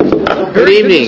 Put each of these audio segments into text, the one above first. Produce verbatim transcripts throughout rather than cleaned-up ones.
Good evening.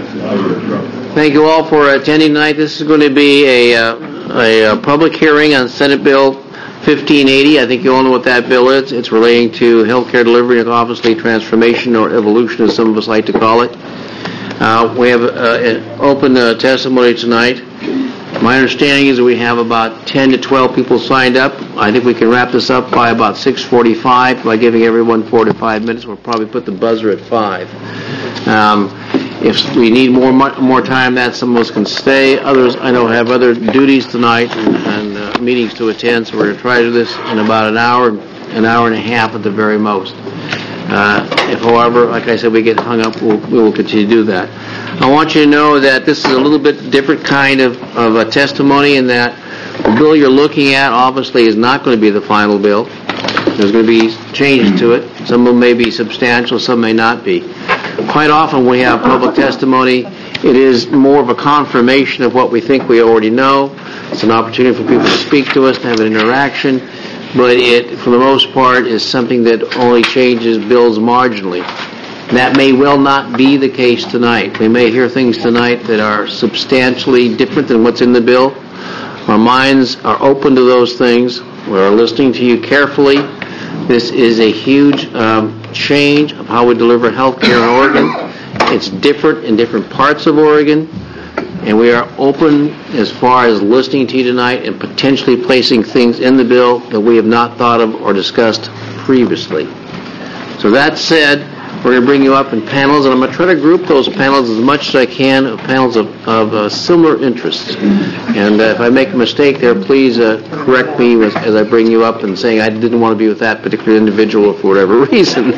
Thank you all for attending tonight. This is going to be a, uh, a, a public hearing on Senate Bill fifteen eighty. I think you all know what that bill is. It's relating to healthcare delivery and obviously transformation or evolution, as some of us like to call it. Uh, we have uh, an open uh, testimony tonight. My understanding is that we have about ten to twelve people signed up. I think we can wrap this up by about six forty-five by giving everyone four to five minutes. We'll probably put the buzzer at five. Um, if we need more more time, that some of us can stay. Others, I know, have other duties tonight and, and uh, meetings to attend, so we're going to try to do this in about an hour, an hour and a half at the very most. Uh, if, however, like I said, we get hung up, we'll, we will continue to do that. I want you to know that this is a little bit different kind of, of a testimony in that the bill you're looking at obviously is not going to be the final bill. There's going to be changes to it. Some of them may be substantial, some may not be. Quite often we have public testimony. It is more of a confirmation of what we think we already know. It's an opportunity for people to speak to us, to have an interaction. But it, for the most part, is something that only changes bills marginally. That may well not be the case tonight. We may hear things tonight that are substantially different than what's in the bill. Our minds are open to those things. We're listening to you carefully. This is a huge um, change of how we deliver health care in Oregon. It's different in different parts of Oregon. And we are open as far as listening to you tonight and potentially placing things in the bill that we have not thought of or discussed previously. So that said, we're going to bring you up in panels, and I'm going to try to group those panels as much as I can, of panels of, of uh, similar interests. And uh, if I make a mistake there, please uh, correct me as, as I bring you up and saying I didn't want to be with that particular individual for whatever reason.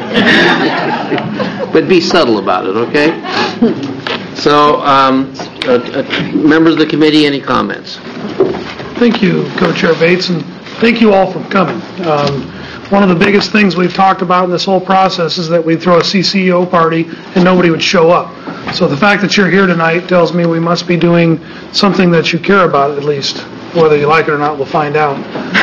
But be subtle about it, okay? So, um, uh, uh, members of the committee, any comments? Thank you, Co-Chair Bates, and thank you all for coming. Um, one of the biggest things we've talked about in this whole process is that we'd throw a C C O party and nobody would show up. So the fact that you're here tonight tells me we must be doing something that you care about, at least. Whether you like it or not, we'll find out.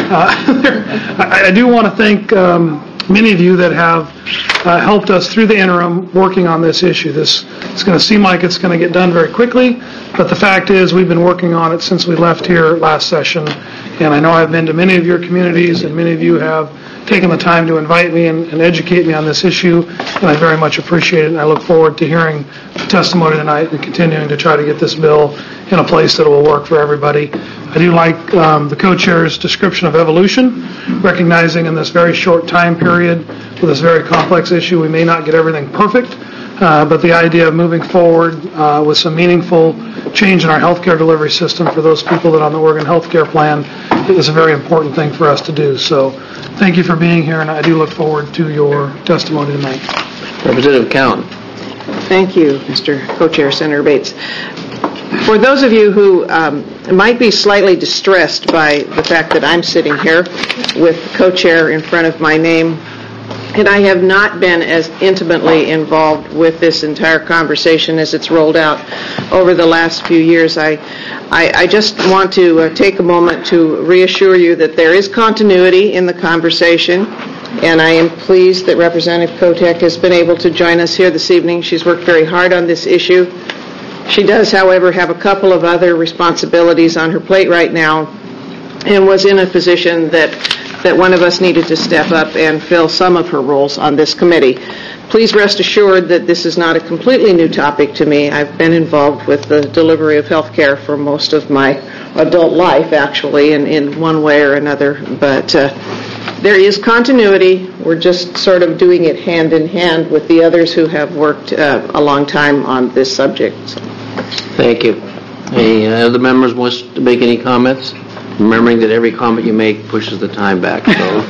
Uh, I, I do want to thank um, many of you that have uh, helped us through the interim working on this issue. This it's going to seem like it's going to get done very quickly, but the fact is we've been working on it since we left here last session, and I know I've been to many of your communities, and many of you have taken the time to invite me and, and educate me on this issue, and I very much appreciate it, and I look forward to hearing the testimony tonight and continuing to try to get this bill in a place that will work for everybody. I do like um, the co-chair's description of evolution, recognizing in this very short time period with this very complex issue we may not get everything perfect, uh, but the idea of moving forward uh, with some meaningful change in our healthcare delivery system for those people that are on the Oregon Healthcare Plan is a very important thing for us to do. So thank you for being here, and I do look forward to your testimony tonight. Representative Cowan. Thank you, Mister Co-Chair, Senator Bates. For those of you who um, might be slightly distressed by the fact that I'm sitting here with co-chair in front of my name, and I have not been as intimately involved with this entire conversation as it's rolled out over the last few years, I, I, I just want to uh, take a moment to reassure you that there is continuity in the conversation, and I am pleased that Representative Kotek has been able to join us here this evening. She's worked very hard on this issue. She does, however, have a couple of other responsibilities on her plate right now and was in a position that, that one of us needed to step up and fill some of her roles on this committee. Please rest assured that this is not a completely new topic to me. I've been involved with the delivery of health care for most of my adult life, actually, in, in one way or another. But uh, there is continuity. We're just sort of doing it hand in hand with the others who have worked uh, a long time on this subject. So. Thank you. Any other members wish to make any comments? Remembering that every comment you make pushes the time back. So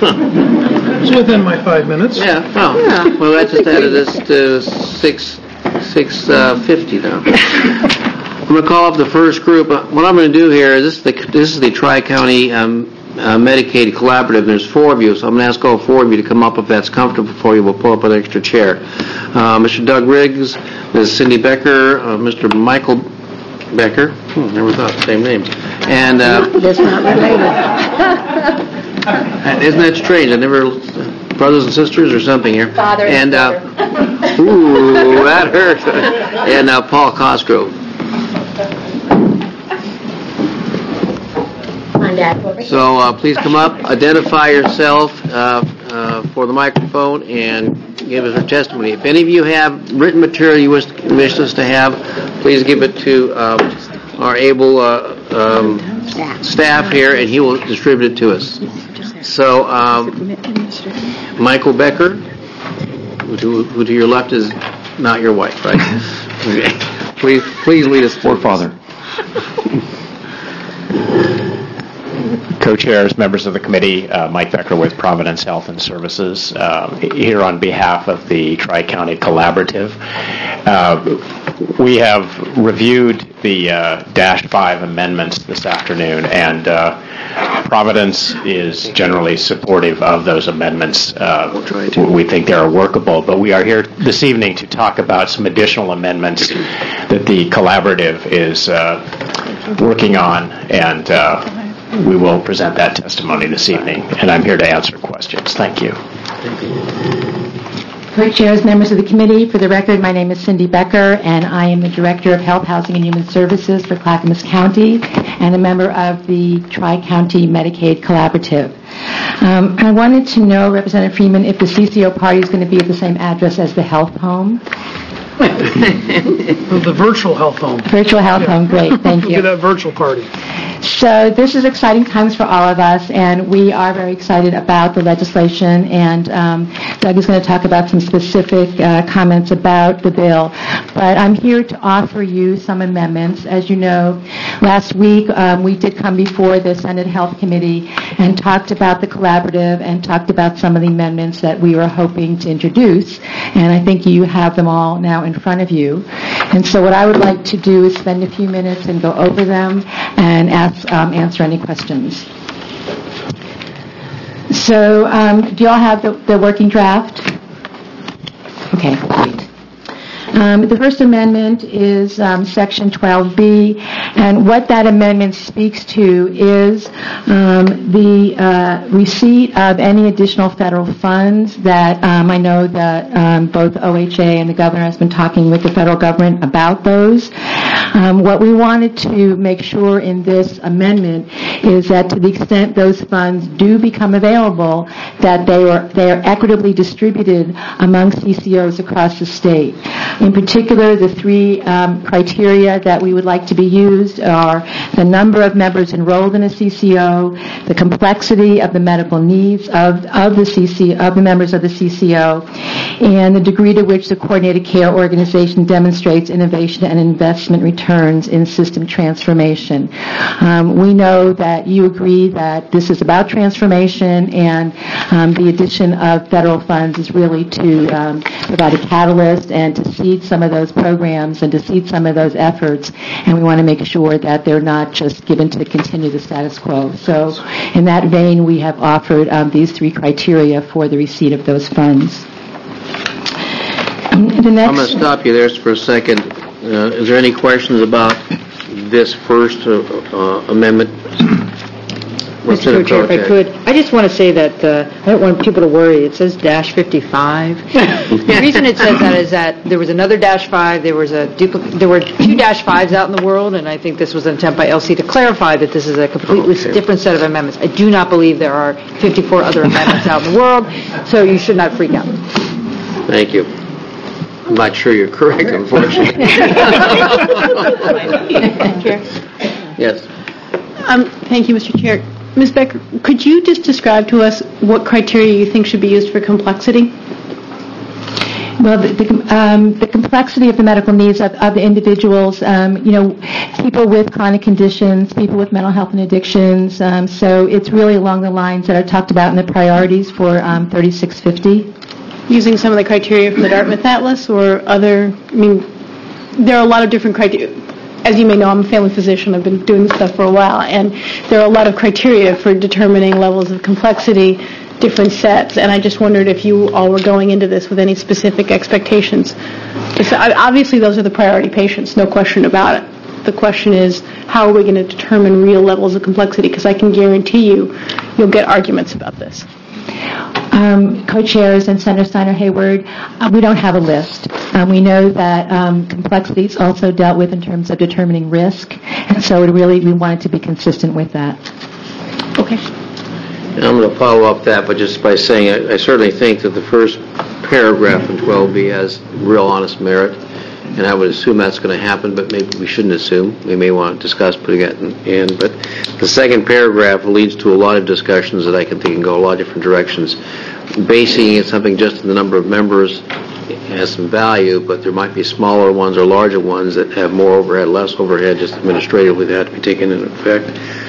it's within my five minutes. Yeah. Oh. Yeah. Well, I just added this to six six uh, fifty now. I'm going to call up the first group. What I'm going to do here is this is the this is the Tri-County um, uh, Medicaid Collaborative. There's four of you, so I'm going to ask all four of you to come up if that's comfortable for you. We'll pull up an extra chair. Uh, Mister Doug Riggs, Miz Cindy Becker, uh, Mister Michael Becker. Hmm, never thought same name. And uh, that's not related. Isn't that strange? I never brothers and sisters or something here. Father and uh, Ooh, that hurt. And uh, Paul Cosgrove. So uh, please come up, identify yourself uh, uh, for the microphone, and give us your testimony. If any of you have written material you wish, wish us to have, please give it to uh, our able uh, um, staff here, and he will distribute it to us. So, um, Michael Becker, who, who to your left is not your wife, right? Okay. Please, please lead us. Forefather. Co-chairs, members of the committee, uh, Mike Becker with Providence Health and Services, uh, here on behalf of the Tri-County Collaborative. Uh, we have reviewed the uh, Dash five amendments this afternoon, and uh, Providence is generally supportive of those amendments. Uh, we think they are workable, but we are here this evening to talk about some additional amendments that the Collaborative is uh, working on, and uh, we will present that testimony this evening, and I'm here to answer questions. Thank you. Co-chairs, members of the committee, for the record, my name is Cindy Becker, and I am the Director of Health, Housing, and Human Services for Clackamas County and a member of the Tri-County Medicaid Collaborative. Um, I wanted to know, Representative Freeman, if the C C O party is going to be at the same address as the health home. The virtual health home. Virtual health Yeah. home, great, thank We'll you. do that virtual party. So this is exciting times for all of us, and we are very excited about the legislation, and um, Doug is going to talk about some specific uh, comments about the bill. But I'm here to offer you some amendments. As you know, last week um, we did come before the Senate Health Committee and talked about the collaborative and talked about some of the amendments that we were hoping to introduce, and I think you have them all now in front of you. And so what I would like to do is spend a few minutes and go over them and ask Um, answer any questions. So, um, do you all have the, the working draft? Okay, great. Um, the First Amendment is um, Section twelve B, and what that amendment speaks to is um, the uh, receipt of any additional federal funds that um, I know that um, both O H A and the governor has been talking with the federal government about those. Um, what we wanted to make sure in this amendment is that to the extent those funds do become available, that they are, they are equitably distributed among C C Os across the state. In particular, the three um, criteria that we would like to be used are the number of members enrolled in a C C O, the complexity of the medical needs of, of the C C of the members of the C C O, and the degree to which the coordinated care organization demonstrates innovation and investment returns in system transformation. Um, we know that you agree that this is about transformation, and um, the addition of federal funds is really to um, provide a catalyst and to seed some of those programs and to seed some of those efforts, and we want to make sure that they're not just given to continue the status quo. So in that vein, we have offered um, these three criteria for the receipt of those funds. The next, I'm going to stop you there for a second. Uh, is there any questions about this first uh, uh, amendment? Mister Co-Chair, if I could, I just want to say that uh, I don't want people to worry. It says dash fifty-five. The reason it says that is that there was another dash five. There was a dupli- There were two dash fives out in the world, and I think this was an attempt by L C to clarify that this is a completely okay. different set of amendments. I do not believe there are fifty-four other amendments out in the world, so you should not freak out. Thank you. I'm not sure you're correct, unfortunately. Yes. Um, thank you, Mister Chair. Miz Becker, could you just describe to us what criteria you think should be used for complexity? Well, the, the, um, the complexity of the medical needs of, of the individuals, um, you know, people with chronic conditions, people with mental health and addictions. Um, so it's really along the lines that are talked about in the priorities for um, thirty-six fifty. Using some of the criteria from the Dartmouth Atlas or other, I mean, there are a lot of different criteria. As you may know, I'm a family physician. I've been doing this stuff for a while, and there are a lot of criteria for determining levels of complexity, different sets, and I just wondered if you all were going into this with any specific expectations. So obviously, those are the priority patients, no question about it. The question is, how are we going to determine real levels of complexity? Because I can guarantee you, you'll get arguments about this. Um, co-chairs and Senator Steiner Hayward, uh, we don't have a list. Um, we know that um, complexity is also dealt with in terms of determining risk, and so it really we wanted to be consistent with that. Okay. And I'm going to follow up that, but just by saying I, I certainly think that the first paragraph in twelve B has real honest merit, and I would assume that's going to happen, but maybe we shouldn't assume. We may want to discuss putting it in, in. But the second paragraph leads to a lot of discussions that I can think can go a lot of different directions. Basing it something just in the number of members has some value, but there might be smaller ones or larger ones that have more overhead, less overhead, just administratively that have to be taken into effect.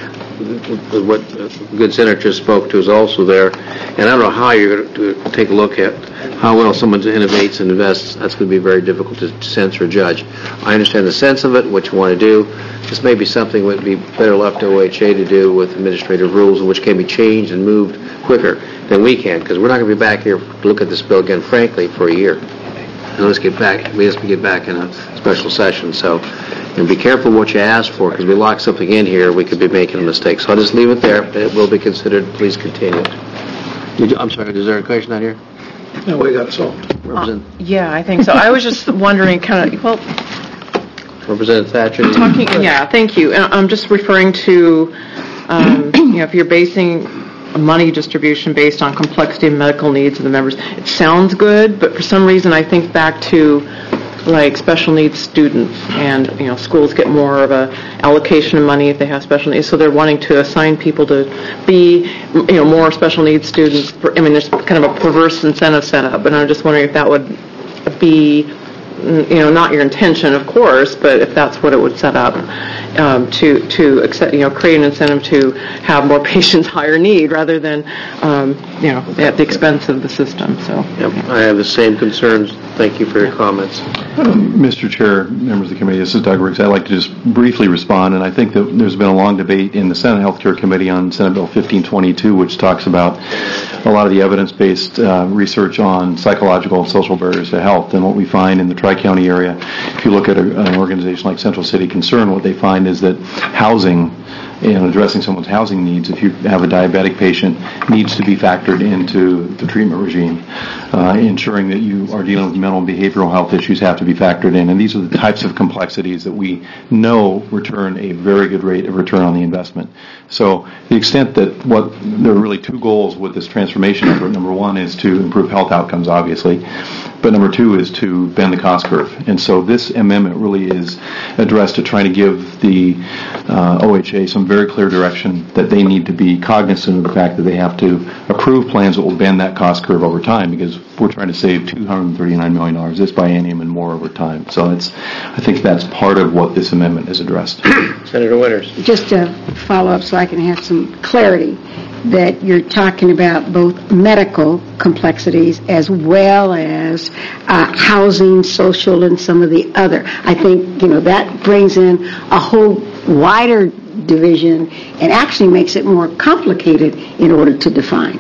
What the good senator just spoke to is also there, and I don't know how you're going to take a look at how well someone innovates and invests. That's going to be very difficult to sense or judge. I understand the sense of it, what you want to do. This may be something that would be better left to O H A to do with administrative rules, which can be changed and moved quicker than we can, because we're not going to be back here to look at this bill again, frankly, for a year. And let's get back. We just get back in a special session. So, and be careful what you ask for, because we lock something in here, we could be making a mistake. So I'll just leave it there. It will be considered. Please continue. Did you, I'm sorry. Is there a question out here? No, we got it solved. Represent, Uh, yeah, I think so. I was just wondering, kind of, well, Representative Thatcher. talking. Yeah, thank you. And I'm just referring to, um, you know, if you're basing a money distribution based on complexity and medical needs of the members, it sounds good, but for some reason I think back to like special needs students, and you know schools get more of a allocation of money if they have special needs, so they're wanting to assign people to be you know more special needs students. I mean, there's kind of a perverse incentive set up, and I'm just wondering if that would be you know not your intention, of course, but if that's what it would set up um, to to accept, you know create an incentive to have more patients higher need rather than um, you know at the expense of the system. So Yep, I have the same concerns. Thank you for your comments. Mister Chair, members of the committee, this is Doug Riggs. I'd like to just briefly respond, and I think that there's been a long debate in the Senate Healthcare Committee on Senate Bill fifteen twenty-two, which talks about a lot of the evidence-based uh, research on psychological and social barriers to health. And what we find in the Tri-County area, if you look at a, an organization like Central City Concern, what they find is that housing and addressing someone's housing needs, if you have a diabetic patient, needs to be factored into the treatment regime. Uh, ensuring that you are dealing with mental and behavioral health issues have to be factored in. And these are the types of complexities that we know return a very good rate of return on the investment. So the extent that what there are really two goals with this transformation effort. Number one is to improve health outcomes, obviously. But number two is to bend the cost curve. And so this amendment really is addressed to trying to give the uh, O H A some very clear direction that they need to be cognizant of the fact that they have to approve plans that will bend that cost curve over time, because we're trying to save two hundred thirty-nine million dollars this biennium and more over time. So it's, I think that's part of what this amendment is addressed. Senator Winters. Just to follow up so I can have some clarity, that you're talking about both medical complexities as well as uh, housing, social, and some of the other. I think, you know, that brings in a whole wider division and actually makes it more complicated in order to define,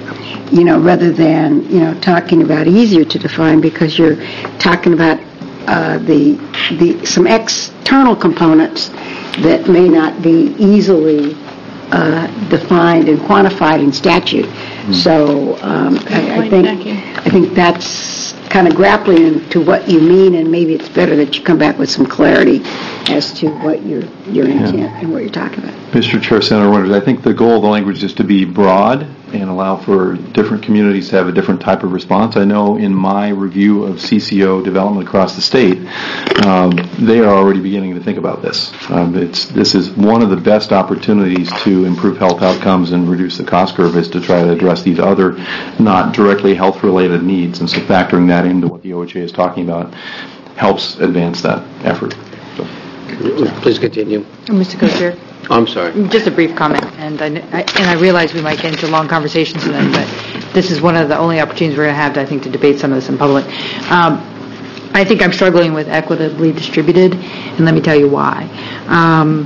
you know, rather than, you know, talking about easier to define, because you're talking about uh, the the some external components that may not be easily Uh, defined and quantified in statute. Mm-hmm. So um, I, I think I think that's kind of grappling to what you mean, and maybe it's better that you come back with some clarity as to what your your intent yeah. and what you're talking about. Mister Chair, Senator Winters, I think the goal of the language is to be broad and allow for different communities to have a different type of response. I know in my review of C C O development across the state, um, they are already beginning to think about this. Um, it's this is one of the best opportunities to improve health outcomes and reduce the cost curve, is to try to address these other not directly health-related needs. And so factoring that into what the O H A is talking about helps advance that effort. So. Please continue. Mister Co-Chair. I'm sorry. Just a brief comment, and I, I, and I realize we might get into long conversations tonight, but this is one of the only opportunities we're going to have, to, I think, to debate some of this in public. Um, I think I'm struggling with equitably distributed, and let me tell you why. Um,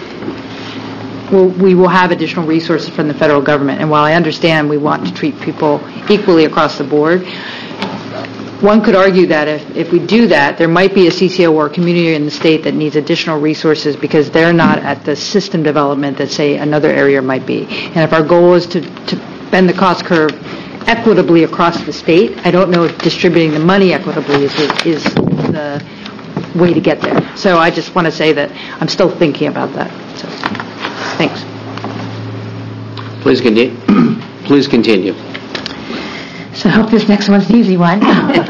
well, we will have additional resources from the federal government, and while I understand we want to treat people equally across the board, one could argue that if, if we do that, there might be a C C O or a community in the state that needs additional resources because they're not at the system development that, say, another area might be. And if our goal is to, to bend the cost curve equitably across the state. I don't know if distributing the money equitably is the, is the way to get there. So I just want to say that I'm still thinking about that. So, thanks. Please continue. Please continue. So I hope this next one's an easy one.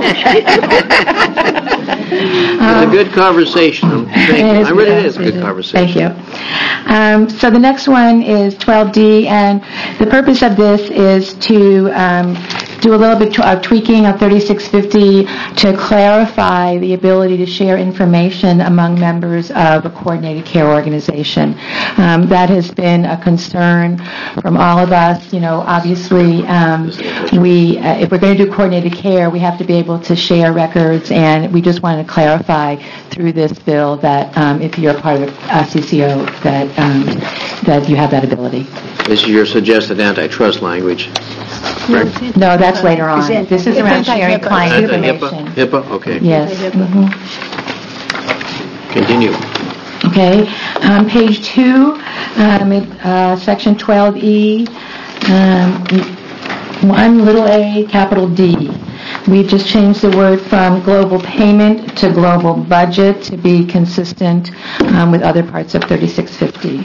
It's a good conversation. Thank you. I really is a good conversation. Thank you. Um, so the next one is twelve D, and the purpose of this is to um, do a little bit of tweaking of thirty-six fifty to clarify the ability to share information among members of a coordinated care organization. Um, that has been a concern from all of us. You know, obviously, um, we uh, if we're going to do coordinated care, we have to be able to share records, and we just wanted to clarify through this bill that um, if you're a part of a C C O, that um, that you have that ability. This is your suggested antitrust language. Correct? No, that's later on. This is around sharing client information. HIPAA? Okay. Yes. Mm-hmm. Continue. Okay. Um, page two, um, it, uh, section twelve E, um, one little a, capital D. We've just changed the word from global payment to global budget to be consistent um, with other parts of thirty-six fifty.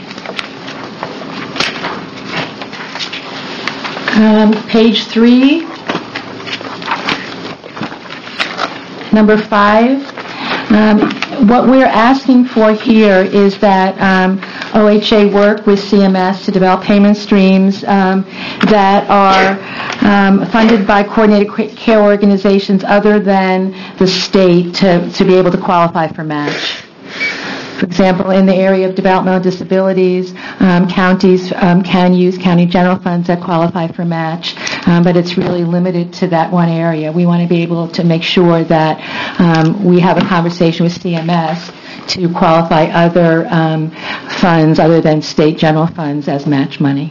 Um, page three, number five. Um, what we're asking for here is that um, O H A work with C M S to develop payment streams um, that are um, funded by coordinated care organizations other than the state to, to be able to qualify for match. For example, in the area of developmental disabilities, um, counties um, can use county general funds that qualify for match, um, but it's really limited to that one area. We want to be able to make sure that um, we have a conversation with C M S to qualify other um, funds other than state general funds as match money.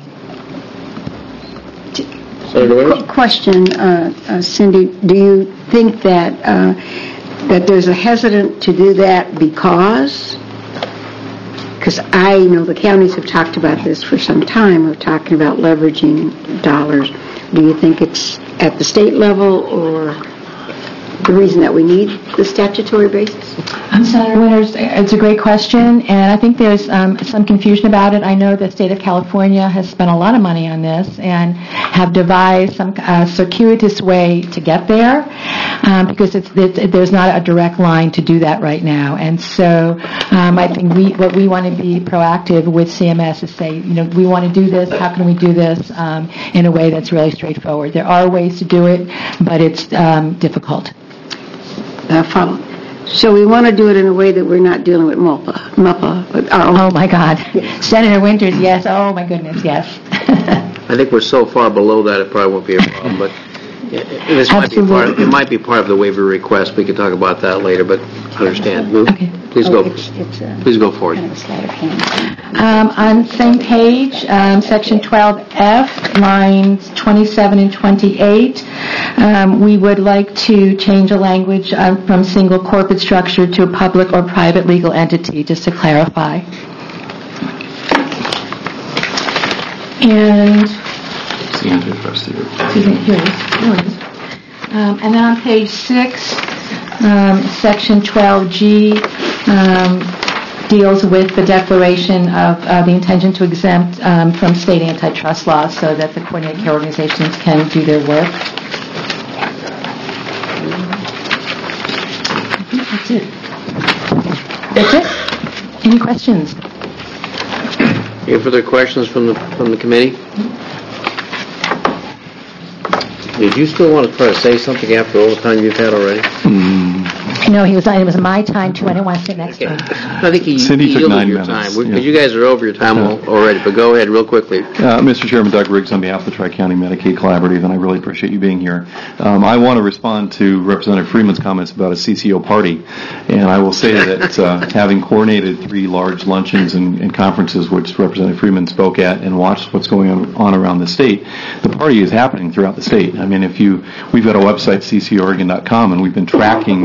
Quick question, uh, uh, Cindy. Do you think that uh, that there's a hesitant to do that because? Because I know the counties have talked about this for some time, of talking about leveraging dollars. Do you think it's at the state level or the reason that we need the statutory basis? Um, Senator Winters, it's a great question, and I think there's um, some confusion about it. I know the state of California has spent a lot of money on this and have devised some uh, circuitous way to get there um, because it's, it's, there's not a direct line to do that right now. And so um, I think we what we want to be proactive with C M S is say, you know, we want to do this. How can we do this um, in a way that's really straightforward? There are ways to do it, but it's um, difficult. Uh, follow. So we want to do it in a way that we're not dealing with MUPA. MUPA. Oh, my God. Senator Winters, yes. Oh, my goodness, yes. I think we're so far below that it probably won't be a problem, but this might be part of, it might be part of the waiver request. We could talk about that later, but understand. Move. Okay. Please oh, go. It's, it's a, Please go forward. Kind of a sleight of hand. Um, on same page, um, section twelve F, lines twenty-seven and twenty-eight, um, we would like to change the language uh, from single corporate structure to a public or private legal entity, just to clarify. And It's the antitrust here. excuse me, here it is. Here it is. Um, and then on page six, um, section twelve G um, deals with the declaration of uh, the intention to exempt um, from state antitrust laws so that the coordinated care organizations can do their work. I think that's it. That's it. Any questions? Any further questions from the from the committee? Did you still want to try to say something after all the time you've had already? Mm. No, he was. It was my time too. I didn't want to sit next to him. I think he Cindy took yielded nine your minutes, time. Because yeah. you guys are over your time al- already, but go ahead real quickly. Uh, Mister Chairman, Doug Riggs on behalf of the Tri-County Medicaid Collaborative, and I really appreciate you being here. Um, I want to respond to Representative Freeman's comments about a C C O party, and I will say that uh, having coordinated three large luncheons and, and conferences, which Representative Freeman spoke at, and watched what's going on around the state, the party is happening throughout the state. I mean, if you, we've got a website, c c oregon dot com, and we've been tracking the number of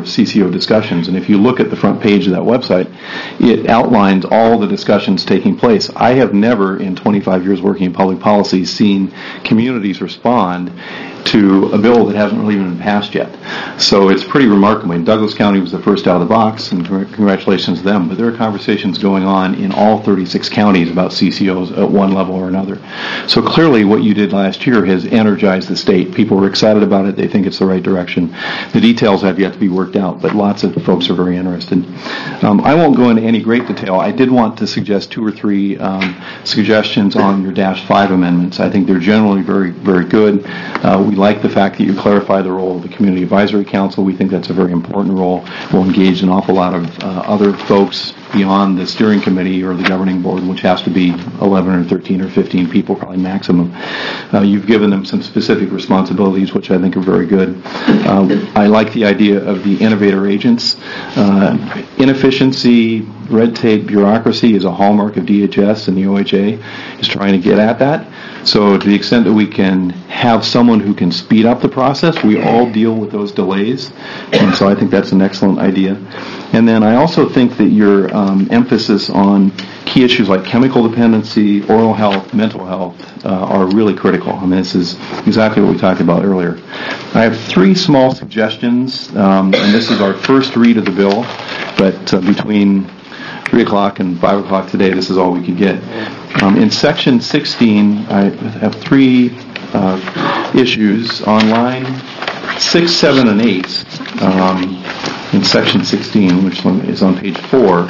of C C O discussions. And if you look at the front page of that website, it outlines all the discussions taking place. I have never, in twenty-five years working in public policy, seen communities respond to a bill that hasn't really even been passed yet. So it's pretty remarkable. And Douglas County was the first out of the box, and congratulations to them. But there are conversations going on in all thirty-six counties about C C Os at one level or another. So clearly what you did last year has energized the state. People were excited about it. They think it's the right direction. The details have yet to be worked out, but lots of folks are very interested. Um, I won't go into any great detail. I did want to suggest two or three um, suggestions on your Dash five amendments. I think they're generally very, very good. Uh, we like the fact that you clarify the role of the Community Advisory Council. We think that's a very important role. We'll engage an awful lot of uh, other folks beyond the steering committee or the governing board, which has to be eleven or thirteen or fifteen people, probably maximum. Uh, you've given them some specific responsibilities, which I think are very good. Uh, I like the idea of the innovator agents. Uh, inefficiency, red tape, bureaucracy is a hallmark of D H S, and the O H A is trying to get at that. So to the extent that we can have someone who can speed up the process, we all deal with those delays. And so I think that's an excellent idea. And then I also think that your um, emphasis on key issues like chemical dependency, oral health, mental health uh, are really critical. I mean, this is exactly what we talked about earlier. I have three small suggestions, um, and this is our first read of the bill, but uh, between three o'clock and five o'clock today, this is all we could get. Um, in section sixteen, I have three uh, issues on line six, seven, and eight. Um, in section sixteen, which is on page four,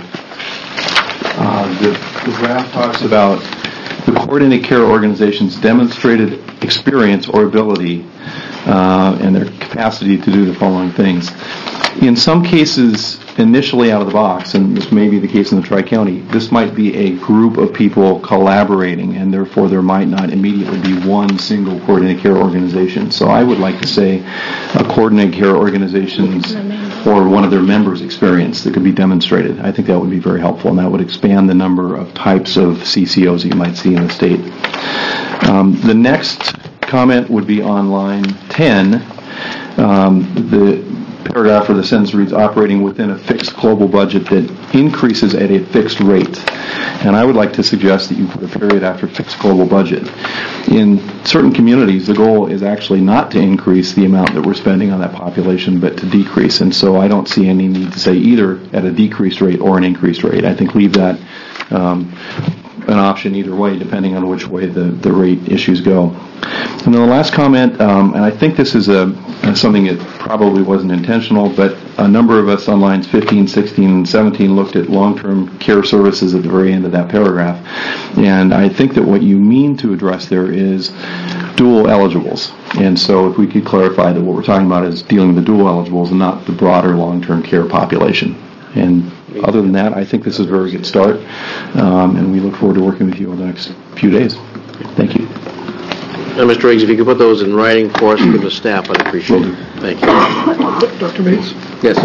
uh, the, the draft talks about the coordinated care organization's demonstrated experience or ability uh, and their capacity to do the following things. In some cases, initially out of the box, and this may be the case in the Tri-County, this might be a group of people collaborating, and therefore there might not immediately be one single coordinated care organization. So I would like to say a coordinated care organization's or one of their members' experience that could be demonstrated. I think that would be very helpful, and that would expand the number of types of C C Os that you might see in the state. Um, the next comment would be on line ten. Um, the paragraph or the sentence reads, operating within a fixed global budget that increases at a fixed rate. And I would like to suggest that you put a period after fixed global budget. In certain communities, the goal is actually not to increase the amount that we're spending on that population, but to decrease. And so I don't see any need to say either at a decreased rate or an increased rate. I think leave that um, an option either way, depending on which way the, the rate issues go. And then the last comment, um, and I think this is a, a something that probably wasn't intentional, but a number of us on lines fifteen, sixteen, and seventeen looked at long-term care services at the very end of that paragraph. And I think that what you mean to address there is dual eligibles. And so if we could clarify that what we're talking about is dealing with the dual eligibles and not the broader long-term care population. And other than that, I think this is a very good start, um, and we look forward to working with you over the next few days. Thank you. Now, Mister Riggs, if you could put those in writing for us and give the staff, I'd appreciate it. Thank you. Doctor Bates? Yes.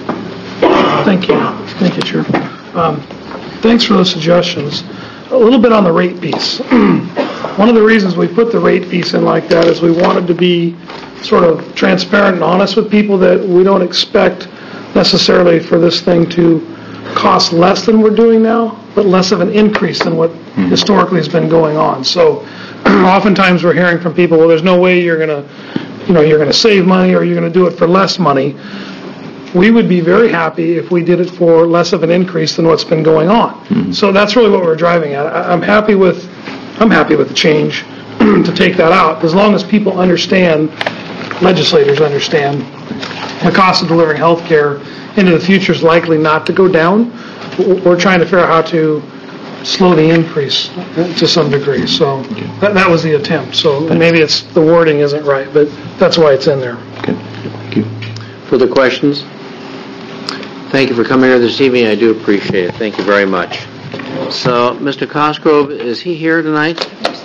Thank you. Thank you, Chair. Um, thanks for those suggestions. A little bit on the rate piece. One of the reasons we put the rate piece in like that is we wanted to be sort of transparent and honest with people that we don't expect necessarily for this thing to cost less than we're doing now, but less of an increase than what mm-hmm. historically has been going on. So oftentimes we're hearing from people, well, there's no way you're going to, you know, you're going to save money or you're going to do it for less money. We would be very happy if we did it for less of an increase than what's been going on. Mm-hmm. So that's really what we're driving at. I'm happy with, I'm happy with the change to take that out, as long as people understand, legislators understand, the cost of delivering health care into the future is likely not to go down. We're trying to figure out how to slow the increase to some degree. So that, that was the attempt. So maybe it's the wording isn't right, but that's why it's in there. Okay. Thank you. Further questions? Thank you for coming here this evening. I do appreciate it. Thank you very much. So, Mister Cosgrove, is he here tonight?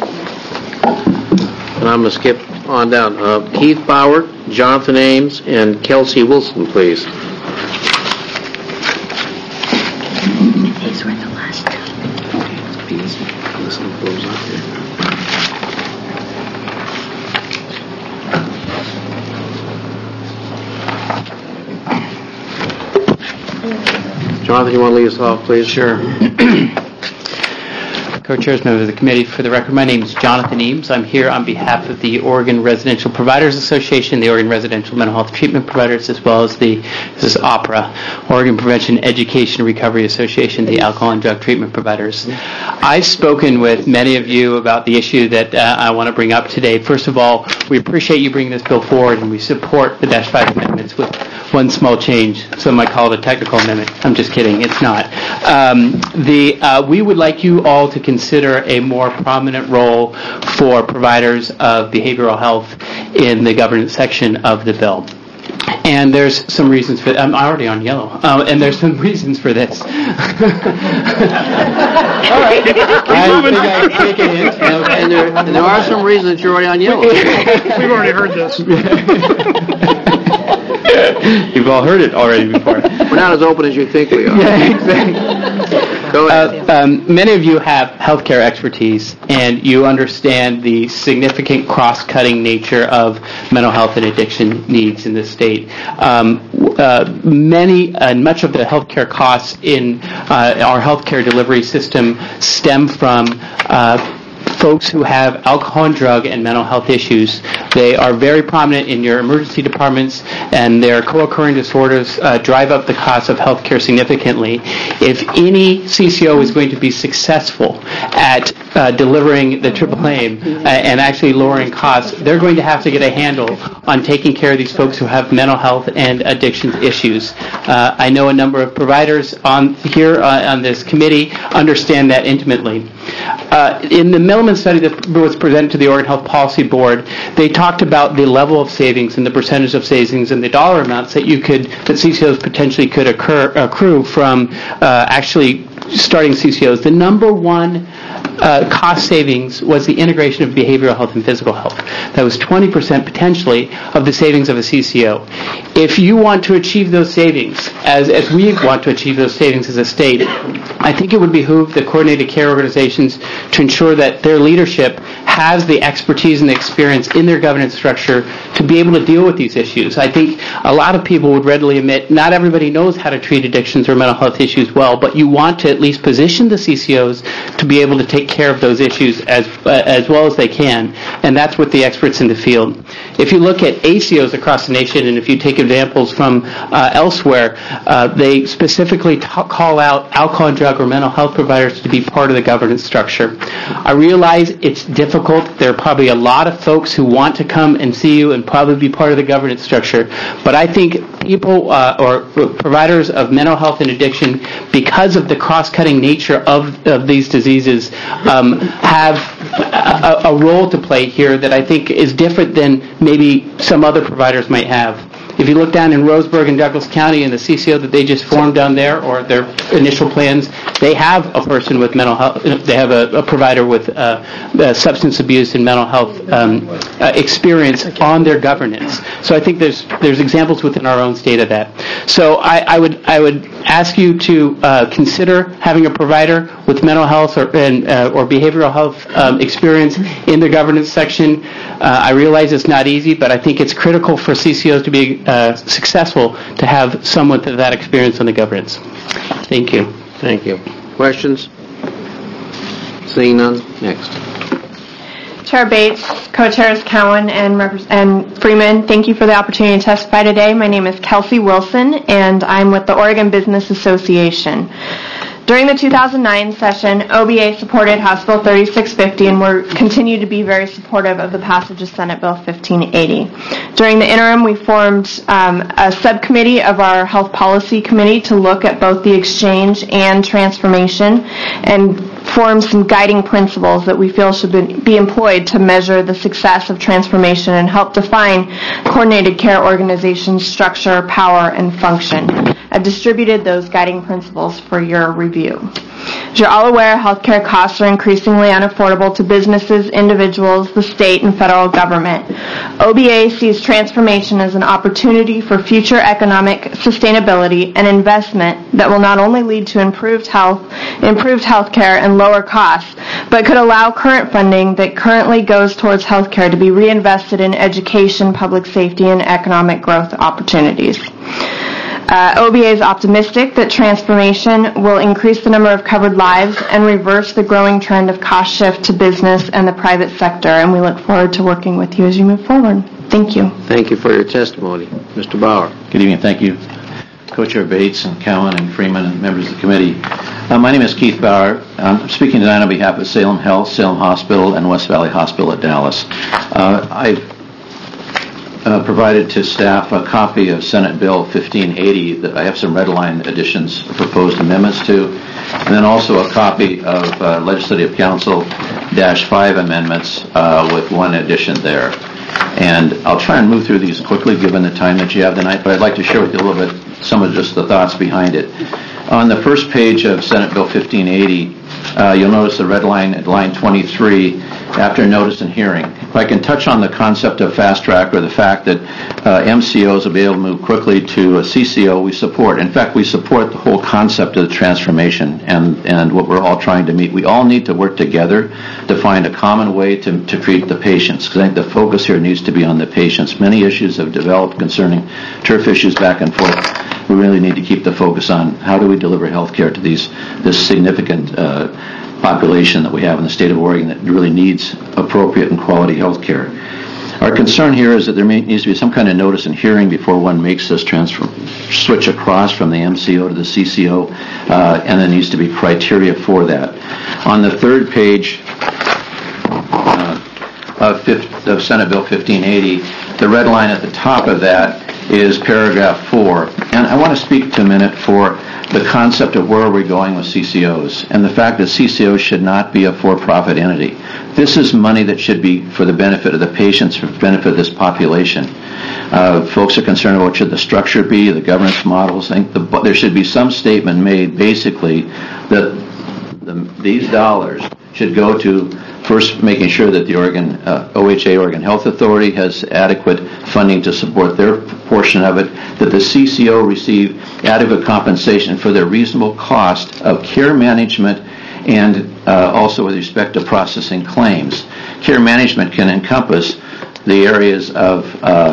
And I'm going to skip on down. Uh, Keith Bauer, Jonathan Ames, and Kelsey Wilson, please. These were the last two. This one goes up here. Jonathan, you want to lead us off, please? Sure. Co-chairs, members of the committee, for the record, my name is Jonathan Eames. I'm here on behalf of the Oregon Residential Providers Association, the Oregon Residential Mental Health Treatment Providers, as well as the, this is OPRA, Oregon Prevention Education Recovery Association, the Alcohol and Drug Treatment Providers. I've spoken with many of you about the issue that uh, I want to bring up today. First of all, we appreciate you bringing this bill forward, and we support the Dash five amendments with one small change. Some might call it a technical amendment. I'm just kidding. It's not. Um, the uh, we would like you all to consider a more prominent role for providers of behavioral health in the governance section of the bill. And there's some reasons for. I'm already on yellow. Um, and there's some reasons for this. All right. I think I can take it in. Okay. And, there, and there are some reasons you're already on yellow. We've already heard this. You've all heard it already before. We're not as open as you think we are. Yeah, exactly. Go ahead. Uh, um, many of you have healthcare expertise, and you understand the significant cross-cutting nature of mental health and addiction needs in this state. Um, uh, many and much of the healthcare costs in uh, our healthcare delivery system stem from uh, folks who have alcohol and drug and mental health issues. They are very prominent in your emergency departments, and their co-occurring disorders uh, drive up the cost of healthcare significantly. If any C C O is going to be successful at uh, delivering the triple aim uh, and actually lowering costs, they're going to have to get a handle on taking care of these folks who have mental health and addiction issues. Uh, I know a number of providers on here uh, on this committee understand that intimately. Uh, in the Milliman study that was presented to the Oregon Health Policy Board, they talked about the level of savings and the percentage of savings and the dollar amounts that you could, that C C Os potentially could occur, accrue from uh, actually starting C C Os. The number one uh, cost savings was the integration of behavioral health and physical health. That was twenty percent potentially of the savings of a C C O. If you want to achieve those savings, as, as we want to achieve those savings as a state, I think it would behoove the coordinated care organizations to ensure that their leadership has the expertise and the experience in their governance structure to be able to deal with these issues. I think a lot of people would readily admit not everybody knows how to treat addictions or mental health issues well, but you want to at least position the C C Os to be able to take care of those issues as uh, as well as they can, and that's what the experts in the field. If you look at A C Os across the nation, and if you take examples from uh, elsewhere, uh, they specifically t- call out alcohol and drug or mental health providers to be part of the governance structure. I realize it's difficult. There are probably a lot of folks who want to come and see you and probably be part of the governance structure, but I think people uh, or providers of mental health and addiction, because of the cross-cutting nature of, of these diseases, um, have a, a role to play here that I think is different than maybe some other providers might have. If you look down in Roseburg and Douglas County and the C C O that they just formed down there, or their initial plans, they have a person with mental health, they have a, a provider with uh, uh, substance abuse and mental health um, uh, experience on their governance. So I think there's there's examples within our own state of that. So I, I would I would ask you to uh, consider having a provider with mental health or and, uh, or behavioral health um, experience in the governance section. Uh, I realize it's not easy, but I think it's critical for C C Os to be uh, successful to have someone with that experience on the governance. Thank you. Thank you. Questions? Seeing none, next. Chair Bates, Co-Chairs Cowan and, Rep- and Freeman, thank you for the opportunity to testify today. My name is Kelsey Wilson, and I'm with the Oregon Business Association. During the two thousand nine session, O B A supported House Bill thirty-six fifty and will continue to be very supportive of the passage of Senate Bill fifteen eighty. During the interim, we formed um, a subcommittee of our Health Policy Committee to look at both the exchange and transformation and form some guiding principles that we feel should be employed to measure the success of transformation and help define coordinated care organizations' structure, power, and function. I've distributed those guiding principles for your review. As you're all aware, healthcare costs are increasingly unaffordable to businesses, individuals, the state, and federal government. O B A sees transformation as an opportunity for future economic sustainability and investment that will not only lead to improved health, improved healthcare and lower costs, but could allow current funding that currently goes towards healthcare to be reinvested in education, public safety, and economic growth opportunities. Uh, O B A is optimistic that transformation will increase the number of covered lives and reverse the growing trend of cost shift to business and the private sector, and we look forward to working with you as you move forward. Thank you. Thank you for your testimony. Mister Bauer. Good evening. Thank you, Co-Chair Bates and Cowan and Freeman and members of the committee. Uh, my name is Keith Bauer. I'm speaking tonight on behalf of Salem Health, Salem Hospital, and West Valley Hospital at Dallas. Uh, I've uh, provided to staff a copy of Senate Bill fifteen eighty that I have some red line additions, proposed amendments to, and then also a copy of uh, Legislative Council dash five amendments uh, with one addition there. And I'll try and move through these quickly given the time that you have tonight, but I'd like to share with you a little bit some of just the thoughts behind it. On the first page of Senate Bill fifteen eighty, uh, you'll notice the red line at line twenty-three, after notice and hearing. If I can touch on the concept of fast track or the fact that uh, M C Os will be able to move quickly to a C C O, we support. In fact, we support the whole concept of the transformation and, and what we're all trying to meet. We all need to work together to find a common way to, to treat the patients, because I think the focus here needs to be on the patients. Many issues have developed concerning turf issues back and forth. We really need to keep the focus on how do we deliver health care to these this significant uh, population that we have in the state of Oregon that really needs appropriate and quality health care. Our concern here is that there may, needs to be some kind of notice and hearing before one makes this transfer, switch across from the M C O to the C C O, uh, and there needs to be criteria for that. On the third page uh, of, fifth, of Senate Bill fifteen eighty, the red line at the top of that is paragraph four. And I want to speak to a minute for the concept of where are we going with C C Os and the fact that C C Os should not be a for-profit entity. This is money that should be for the benefit of the patients, for the benefit of this population. Uh, folks are concerned about what should the structure be, the governance models. I think the, there should be some statement made basically that the, these dollars should go to first making sure that the Oregon uh, O H A, Oregon Health Authority, has adequate funding to support their portion of it, that the C C O receive adequate compensation for their reasonable cost of care management and uh, also with respect to processing claims. Care management can encompass the areas of uh,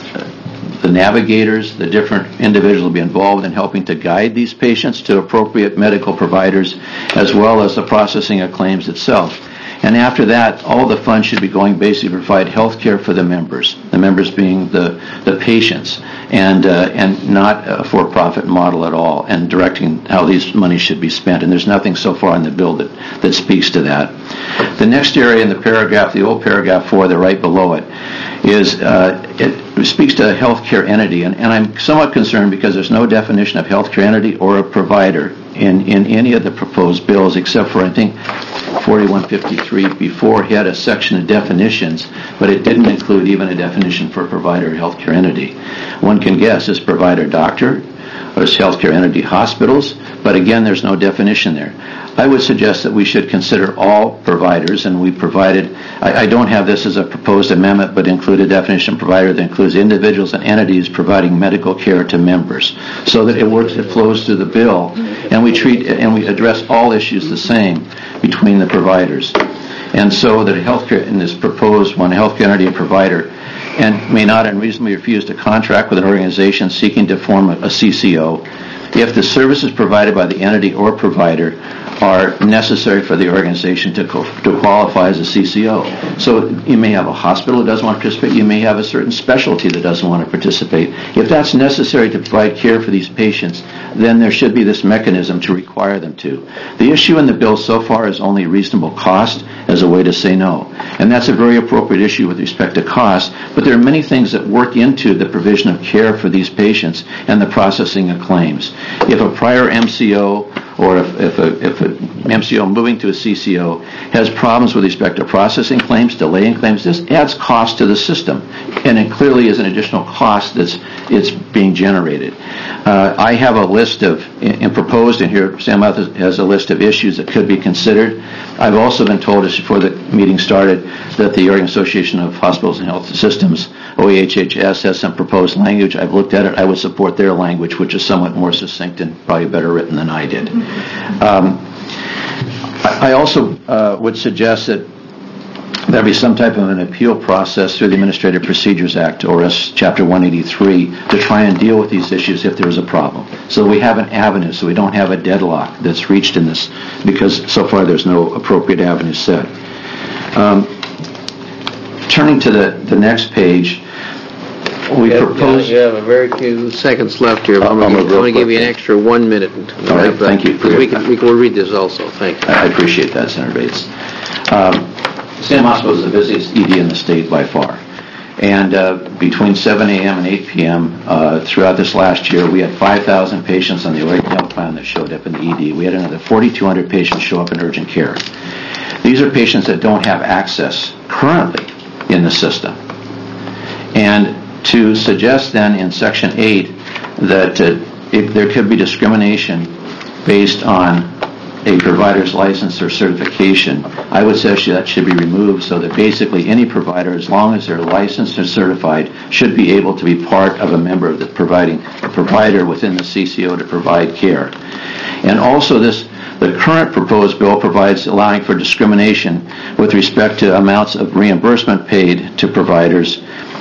the navigators, the different individuals will be involved in helping to guide these patients to appropriate medical providers, as well as the processing of claims itself. And after that, all the funds should be going basically to provide health care for the members, the members being the, the patients, and uh, and not a for-profit model at all, and directing how these monies should be spent. And there's nothing so far in the bill that, that speaks to that. The next area in the paragraph, the old paragraph four, the right below it, is uh, it speaks to a healthcare entity. And, and I'm somewhat concerned because there's no definition of healthcare entity or a provider in, in any of the proposed bills, except for, I think, forty-one fifty-three before had a section of definitions, but it didn't include even a definition for provider or healthcare entity. One can guess, is provider doctor, or is healthcare entity hospitals, but again, there's no definition there. I would suggest that we should consider all providers, and we provided, I, I don't have this as a proposed amendment, but include a definition of provider that includes individuals and entities providing medical care to members, so that it works, it flows through the bill, and we treat and we address all issues the same between the providers. And so that a healthcare, in this proposed one, a healthcare entity and provider, and may not unreasonably refuse to contract with an organization seeking to form a, a C C O if the services provided by the entity or provider are necessary for the organization to, co- to qualify as a C C O. So you may have a hospital that doesn't want to participate. You may have a certain specialty that doesn't want to participate. If that's necessary to provide care for these patients, then there should be this mechanism to require them to. The issue in the bill so far is only reasonable cost as a way to say no. And that's a very appropriate issue with respect to cost, but there are many things that work into the provision of care for these patients and the processing of claims. If a prior M C O or if, if, a, if a M C O moving to a C C O has problems with respect to processing claims, delaying claims, this adds cost to the system, and it clearly is an additional cost that's it's being generated. Uh, I have a list of, and proposed in here, Sam has a list of issues that could be considered. I've also been told just before the meeting started that the Oregon Association of Hospitals and Health Systems, O E H H S, has some proposed language. I've looked at it. I would support their language, which is somewhat more succinct and probably better written than I did. Um, I also uh, would suggest that there'd be some type of an appeal process through the Administrative Procedures Act, or S Chapter one eighty-three, to try and deal with these issues if there is a problem. So we have an avenue, so we don't have a deadlock that's reached in this, because so far there's no appropriate avenue set. Um, turning to the, the next page, we you have, propose... You have a very few seconds left here. I'm going to give you an extra one minute. All right, thank you. We can, we can read this also. Thank you. I appreciate that, Senator Bates. Um, Salem Hospital is the busiest E D in the state by far. And uh, between seven a.m. and eight p.m. Uh, throughout this last year, we had five thousand patients on the Oregon Health Plan that showed up in the E D. We had another forty-two hundred patients show up in urgent care. These are patients that don't have access currently in the system. And to suggest then in Section eight that uh, if there could be discrimination based on a provider's license or certification, I would say that should be removed so that basically any provider, as long as they're licensed or certified, should be able to be part of a member of the providing a provider within the C C O to provide care. And also this, the current proposed bill provides allowing for discrimination with respect to amounts of reimbursement paid to providers.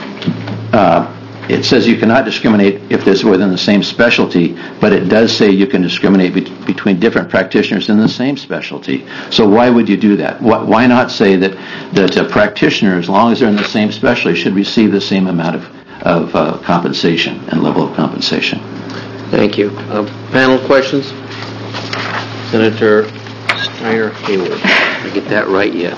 Uh, It says you cannot discriminate if there's within the same specialty, but it does say you can discriminate be- between different practitioners in the same specialty. So why would you do that? Why, why not say that, that a practitioner, as long as they're in the same specialty, should receive the same amount of, of uh, compensation and level of compensation? Thank you. Uh, panel questions? Senator Steiner Hayward. Did I get that right yet?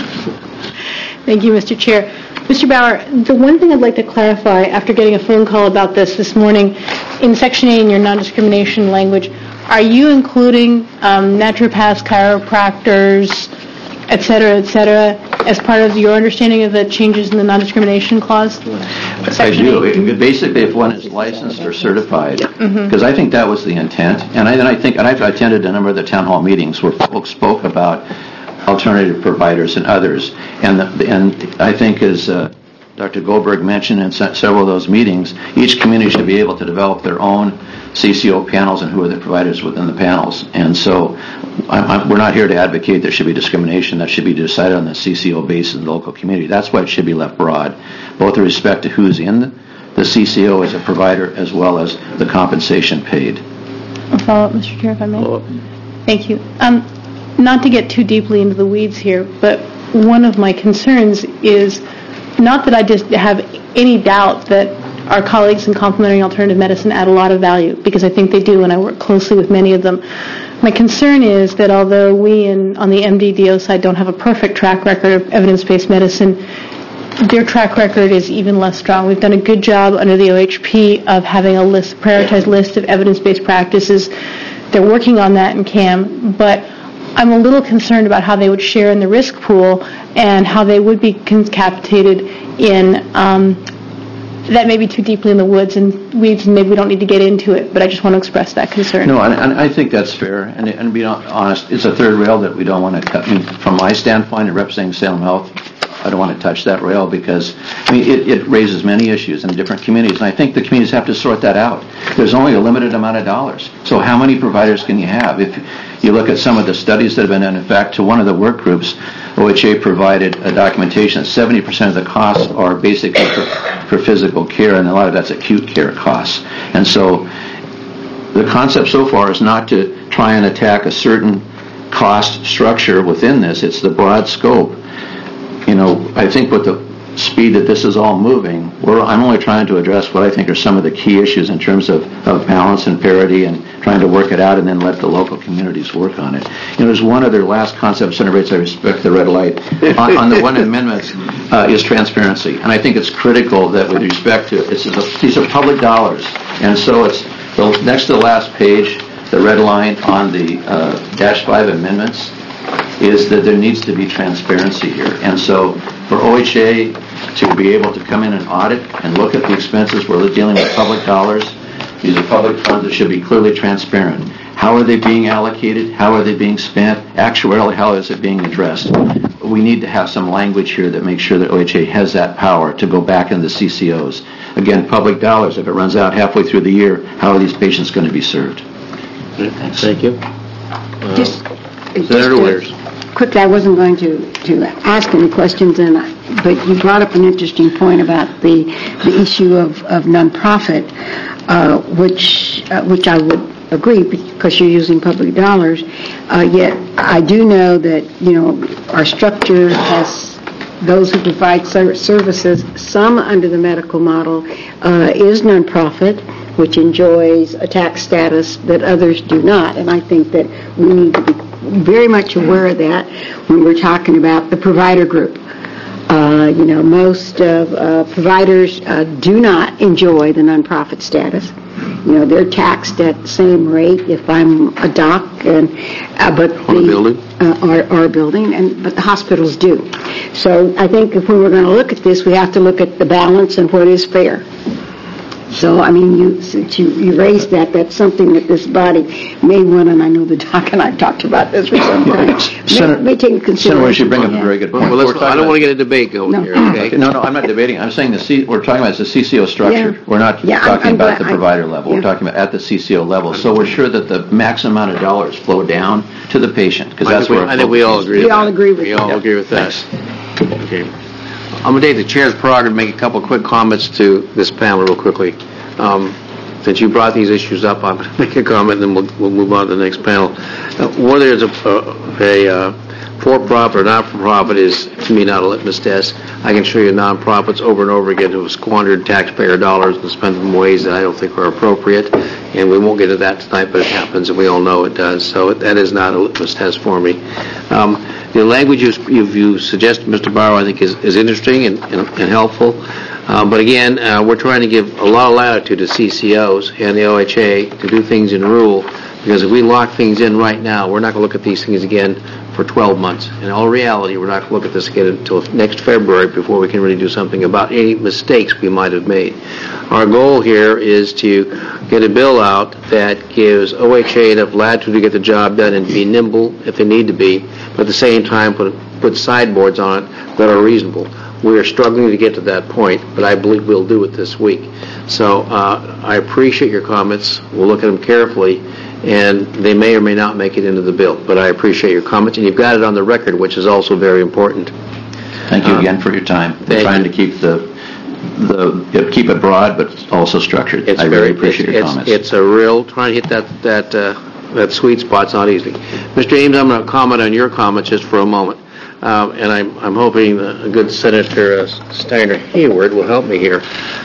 Thank you, Mister Chair. Mister Bauer, the one thing I'd like to clarify after getting a phone call about this this morning, in Section eight in your non-discrimination language, are you including um, naturopaths, chiropractors, et cetera, et cetera, as part of your understanding of the changes in the non-discrimination clause? I do. It, basically, if one is licensed or certified, because mm-hmm. I think that was the intent, and I, and I think, and I've attended a number of the town hall meetings where folks spoke about alternative providers and others, and the, and I think as uh, Doctor Goldberg mentioned in several of those meetings, each community should be able to develop their own C C O panels and who are the providers within the panels. And so I'm, I'm, we're not here to advocate there should be discrimination. That should be decided on the C C O basis in the local community. That's why it should be left broad, both with respect to who's in the C C O as a provider as well as the compensation paid. I'll follow up, Mister Chair, if I may. Thank you. Um, Not to get too deeply into the weeds here, but one of my concerns is not that I just have any doubt that our colleagues in complementary alternative medicine add a lot of value, because I think they do, and I work closely with many of them. My concern is that although we in, on the M D D O side don't have a perfect track record of evidence-based medicine, their track record is even less strong. We've done a good job under the O H P of having a list, prioritized list of evidence-based practices. They're working on that in C A M, but I'm a little concerned about how they would share in the risk pool and how they would be capitated in, um, that may be too deeply in the woods and weeds, and maybe we don't need to get into it, but I just want to express that concern. No, and, and I think that's fair, and, and to be honest, it's a third rail that we don't want to cut. I mean, from my standpoint of representing Salem Health, I don't want to touch that rail because, I mean, it, it raises many issues in different communities, and I think the communities have to sort that out. There's only a limited amount of dollars. So how many providers can you have? If you look at some of the studies that have been done, in fact, to one of the work groups, O H A provided a documentation that seventy percent of the costs are basically for, for physical care, and a lot of that's acute care costs. And so the concept so far is not to try and attack a certain cost structure within this. It's the broad scope. You know, I think with the speed that this is all moving, we're, I'm only trying to address what I think are some of the key issues in terms of, of balance and parity and trying to work it out and then let the local communities work on it. You know, there's one other last concept, Senator Bates, I respect the red light, on, on the one amendment uh, is transparency. And I think it's critical that with respect to, it's, a, these are public dollars. And so it's the, next to the last page, the red line on the uh, dash five amendments, is that there needs to be transparency here. And so for O H A to be able to come in and audit and look at the expenses where they're dealing with public dollars, these are public funds that should be clearly transparent. How are they being allocated? How are they being spent? Actuarially, how is it being addressed? We need to have some language here that makes sure that O H A has that power to go back into the C C Os. Again, public dollars, if it runs out halfway through the year, how are these patients going to be served? Thank you. Uh, Just, Senator Winters. quickly, I wasn't going to, to ask any questions, and I, but you brought up an interesting point about the the issue of, of nonprofit, uh, which uh, which I would agree because you're using public dollars. Uh, yet I do know that you know our structure has those who provide services. Some under the medical model uh, is nonprofit, which enjoys a tax status that others do not, and I think that we need to be very much aware of that when we're talking about the provider group. Uh, you know, most of uh, providers uh, do not enjoy the nonprofit status. You know, they're taxed at the same rate if I'm a doc, and uh, but Our the building. Uh, our, our building, and but the hospitals do. So I think if we were going to look at this, we have to look at the balance and what is fair. So, I mean, you, since you, you raised that, that's something that this body may want, and I know the doc and I've talked about this for some time, Senator, may, may take into consideration. Senator, you bring up a very good point. Well, let's, We're talking I don't about- want to get a debate going No. here, okay? Okay, no, no, I'm not debating. I'm saying the C, we're talking about the C C O structure. Yeah. We're not Yeah, I'm- talking I'm about glad- the I- provider level. yeah. We're talking about at the C C O level. So we're sure that the max amount of dollars flow down to the patient, because I that's think, we, where our I think we focus all is. agree We with all that. agree with We that. all Yeah. agree with that. Thanks. Okay. I'm going to take the chair's prerogative to make a couple of quick comments to this panel real quickly. Um, since you brought these issues up, I'm going to make a comment, and then we'll, we'll move on to the next panel. Uh, whether it's a, a, a uh, for-profit or not-for-profit is, to me, not a litmus test. I can show you nonprofits over and over again who have squandered taxpayer dollars and spent them in ways that I don't think are appropriate, and we won't get to that tonight, but it happens, and we all know it does. So it, that is not a litmus test for me. Um, the language you, you, you suggest, Mister Barrow, I think is, is interesting and, and, and helpful. Uh, but again, uh, we're trying to give a lot of latitude to C C Os and the O H A to do things in rule, because if we lock things in right now, we're not going to look at these things again for twelve months. In all reality, we're not going to look at this again until next February before we can really do something about any mistakes we might have made. Our goal here is to get a bill out that gives O H A enough latitude to get the job done and be nimble if they need to be, but at the same time put, put sideboards on it that are reasonable. We are struggling to get to that point, but I believe we'll do it this week. So uh, I appreciate your comments. We'll look at them carefully, and they may or may not make it into the bill. But I appreciate your comments, and you've got it on the record, which is also very important. Thank you Um, again for your time. We're thank trying you. to keep the, the, keep it broad, but also structured. It's I very, really appreciate it's, your it's, comments. it's a real, trying to hit that, that, uh, that sweet spot's not easy. Mister Ames, I'm going to comment on your comments just for a moment. Uh, and I'm, I'm hoping a good Senator uh, Steiner Hayward will help me here.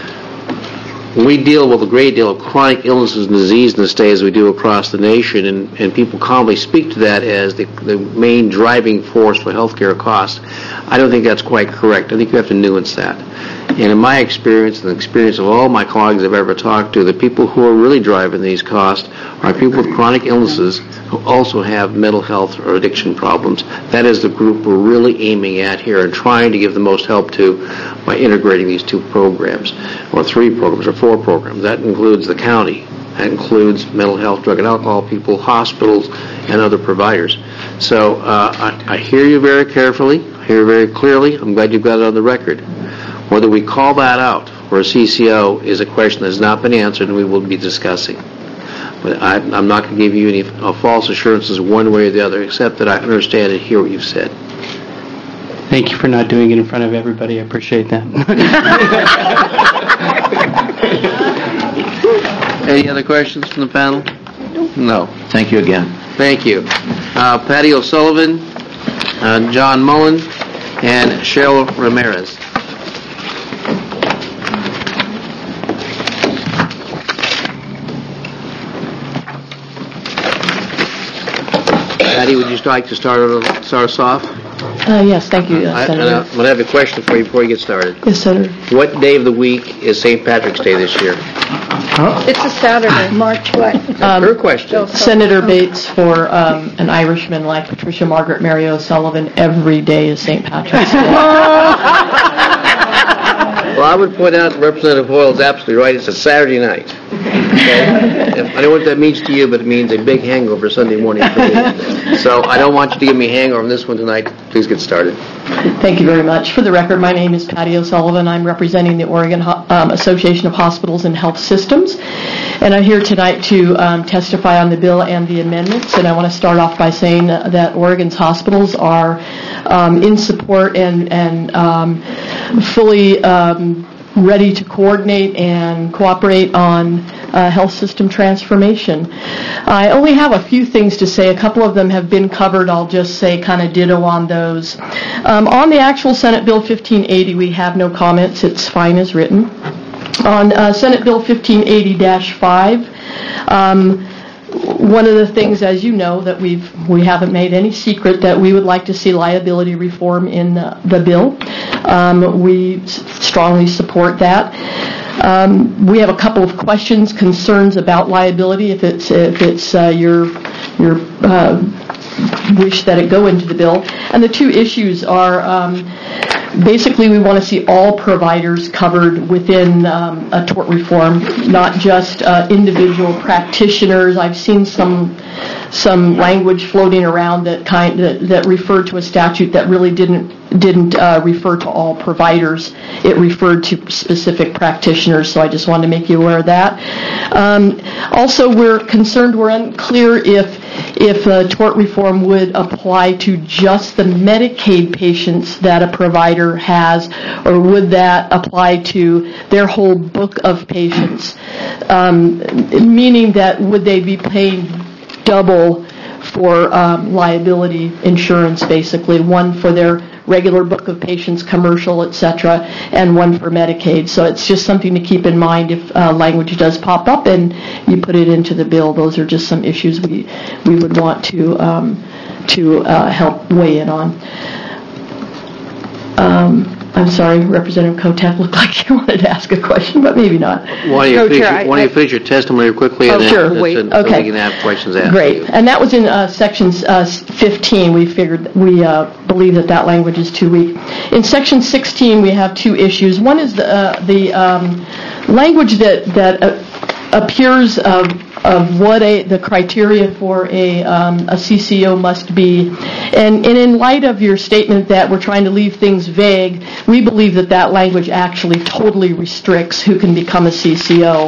We deal with a great deal of chronic illnesses and disease in the state as we do across the nation, and, and people commonly speak to that as the, the main driving force for healthcare costs. I don't think that's quite correct. I think you have to nuance that. And in my experience, and the experience of all my colleagues I've ever talked to, the people who are really driving these costs are people with chronic illnesses who also have mental health or addiction problems. That is the group we're really aiming at here and trying to give the most help to by integrating these two programs, or three programs, or four programs. That includes the county. That includes mental health, drug and alcohol people, hospitals, and other providers. So uh, I, I hear you very carefully, I hear you very clearly. I'm glad you've got it on the record. Whether we call that out for a C C O is a question that has not been answered, and we will be discussing. But I, I'm not going to give you any uh, false assurances one way or the other, except that I understand and hear what you've said. Thank you for not doing it in front of everybody. I appreciate that. Any other questions from the panel? No. Thank you again. Thank you. Uh, Patty O'Sullivan, uh, John Mullen, and Cheryl Ramirez. Patty, would you like to start, start us off? Uh, yes, thank you, uh, I, Senator. I'm going to have a question for you before you get started. Yes, Senator. What day of the week is Saint Patrick's Day this year? It's a Saturday. March what? Um, Her question. Senator Bates, for um, an Irishman like Patricia Margaret Mary O'Sullivan, every day is Saint Patrick's Day. Well, I would point out that Representative Hoyle is absolutely right. It's a Saturday night. Okay? I don't know what that means to you, but it means a big hangover Sunday morning for me. So I don't want you to give me a hangover on this one tonight. Please get started. Thank you very much. For the record, my name is Patty O'Sullivan. I'm representing the Oregon um, Association of Hospitals and Health Systems. and I'm here tonight to um, testify on the bill and the amendments. And I want to start off by saying that Oregon's hospitals are um, in support and, and um, fully um, ready to coordinate and cooperate on uh, health system transformation. I only have a few things to say. A couple of them have been covered. I'll just say kind of ditto on those. Um, on the actual Senate Bill fifteen eighty, we have no comments. It's fine as written. On uh, Senate Bill fifteen eighty dash five, um, one of the things, as you know, that we've we haven't made any secret that we would like to see liability reform in the, the bill. Um, we s- strongly support that. Um, we have a couple of questions, concerns about liability. If it's if it's uh, your your uh, wish that it go into the bill, and the two issues are. Um, Basically, we want to see all providers covered within um, a tort reform, not just uh, individual practitioners. I've seen some some language floating around that kind that, that referred to a statute that really didn't didn't uh, refer to all providers. It referred to specific practitioners. So I just wanted to make you aware of that. Um, also, we're concerned. We're unclear if if uh, tort reform would apply to just the Medicaid patients that a provider has, or would that apply to their whole book of patients? Um, meaning that would they be paying double for um, liability insurance, basically, one for their regular book of patients, commercial, et cetera, and one for Medicaid. So it's just something to keep in mind if uh, language does pop up and you put it into the bill. Those are just some issues we we would want to um, to uh, help weigh in on. Um, I'm sorry, Representative Kotek looked like you wanted to ask a question, but maybe not. Why don't you, finish, Chair, why don't you finish your testimony quickly, Oh, and then sure, let's- wait. and Okay. so we can have questions asked. Great, and that was in uh, section uh, fifteen. We figured we uh, believe that that language is too weak. In section sixteen, we have two issues. One is the uh, the um, language that that uh, appears of of what a the criteria for a um, a C C O must be, and and in light of your statement that we're trying to leave things vague, we believe that that language actually totally restricts who can become a C C O,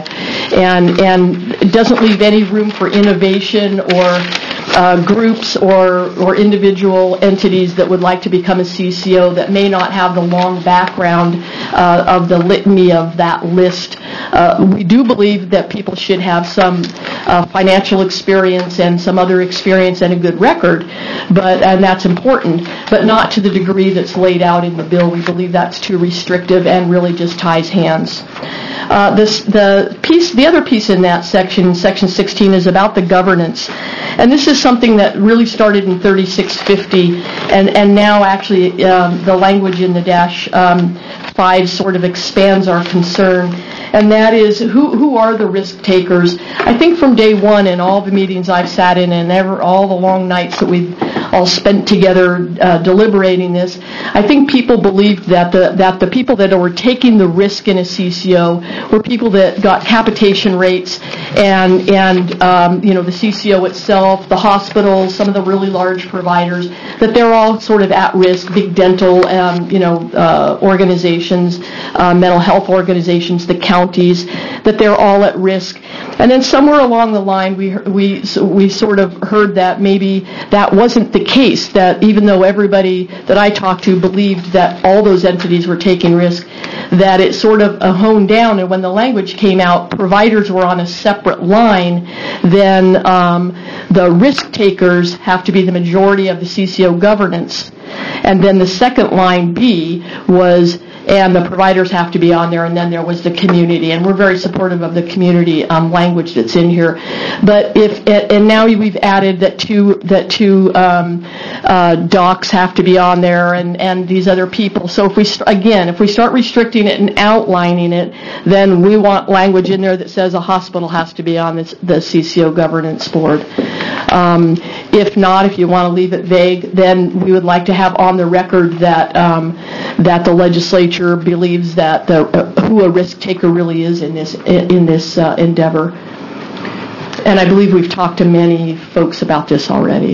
and and it doesn't leave any room for innovation or uh, groups or or individual entities that would like to become a C C O that may not have the long background uh, of the litany of that list. Uh, we do believe that people should have some uh, financial experience and some other experience and a good record, but and that's important, but not to the degree that's laid out in the bill. We believe that's too restrictive and really just ties hands. Uh, this, the piece, the other piece in that section, section sixteen, is about the governance, and this is something that really started in thirty-six fifty, and and now actually um, the language in the dash um, five sort of expands our concern, and that is who who are the risk takers. I think from day one in all the meetings I've sat in and ever all the long nights that we've all spent together uh, deliberating this, I think people believed that the that the people that were taking the risk in a C C O were people that got capitation rates, and and um, you know the C C O itself, the hospitals, some of the really large providers, that they're all sort of at risk. Big dental, um, you know, uh, organizations, uh, mental health organizations, the counties, that they're all at risk. And then somewhere along the line, we we we sort of heard that maybe that wasn't the case. That even though everybody that I talked to believed that all those entities were taking risk, that it sort of uh, honed down. And when the language came out, providers were on a separate line. Then um, the risk takers have to be the majority of the C C O governance. And then the second line B was, and the providers have to be on there, and then there was the community, and we're very supportive of the community um, language that's in here. But if and now we've added that two that two um, uh, docs have to be on there, and, and these other people. So if we st- again, if we start restricting it and outlining it, then we want language in there that says a hospital has to be on this, the C C O governance board. Um, if not, if you want to leave it vague, then we would like to have on the record that um, that the legislature believes that the uh, who a risk taker really is in this in this uh, endeavor. And I believe we've talked to many folks about this already.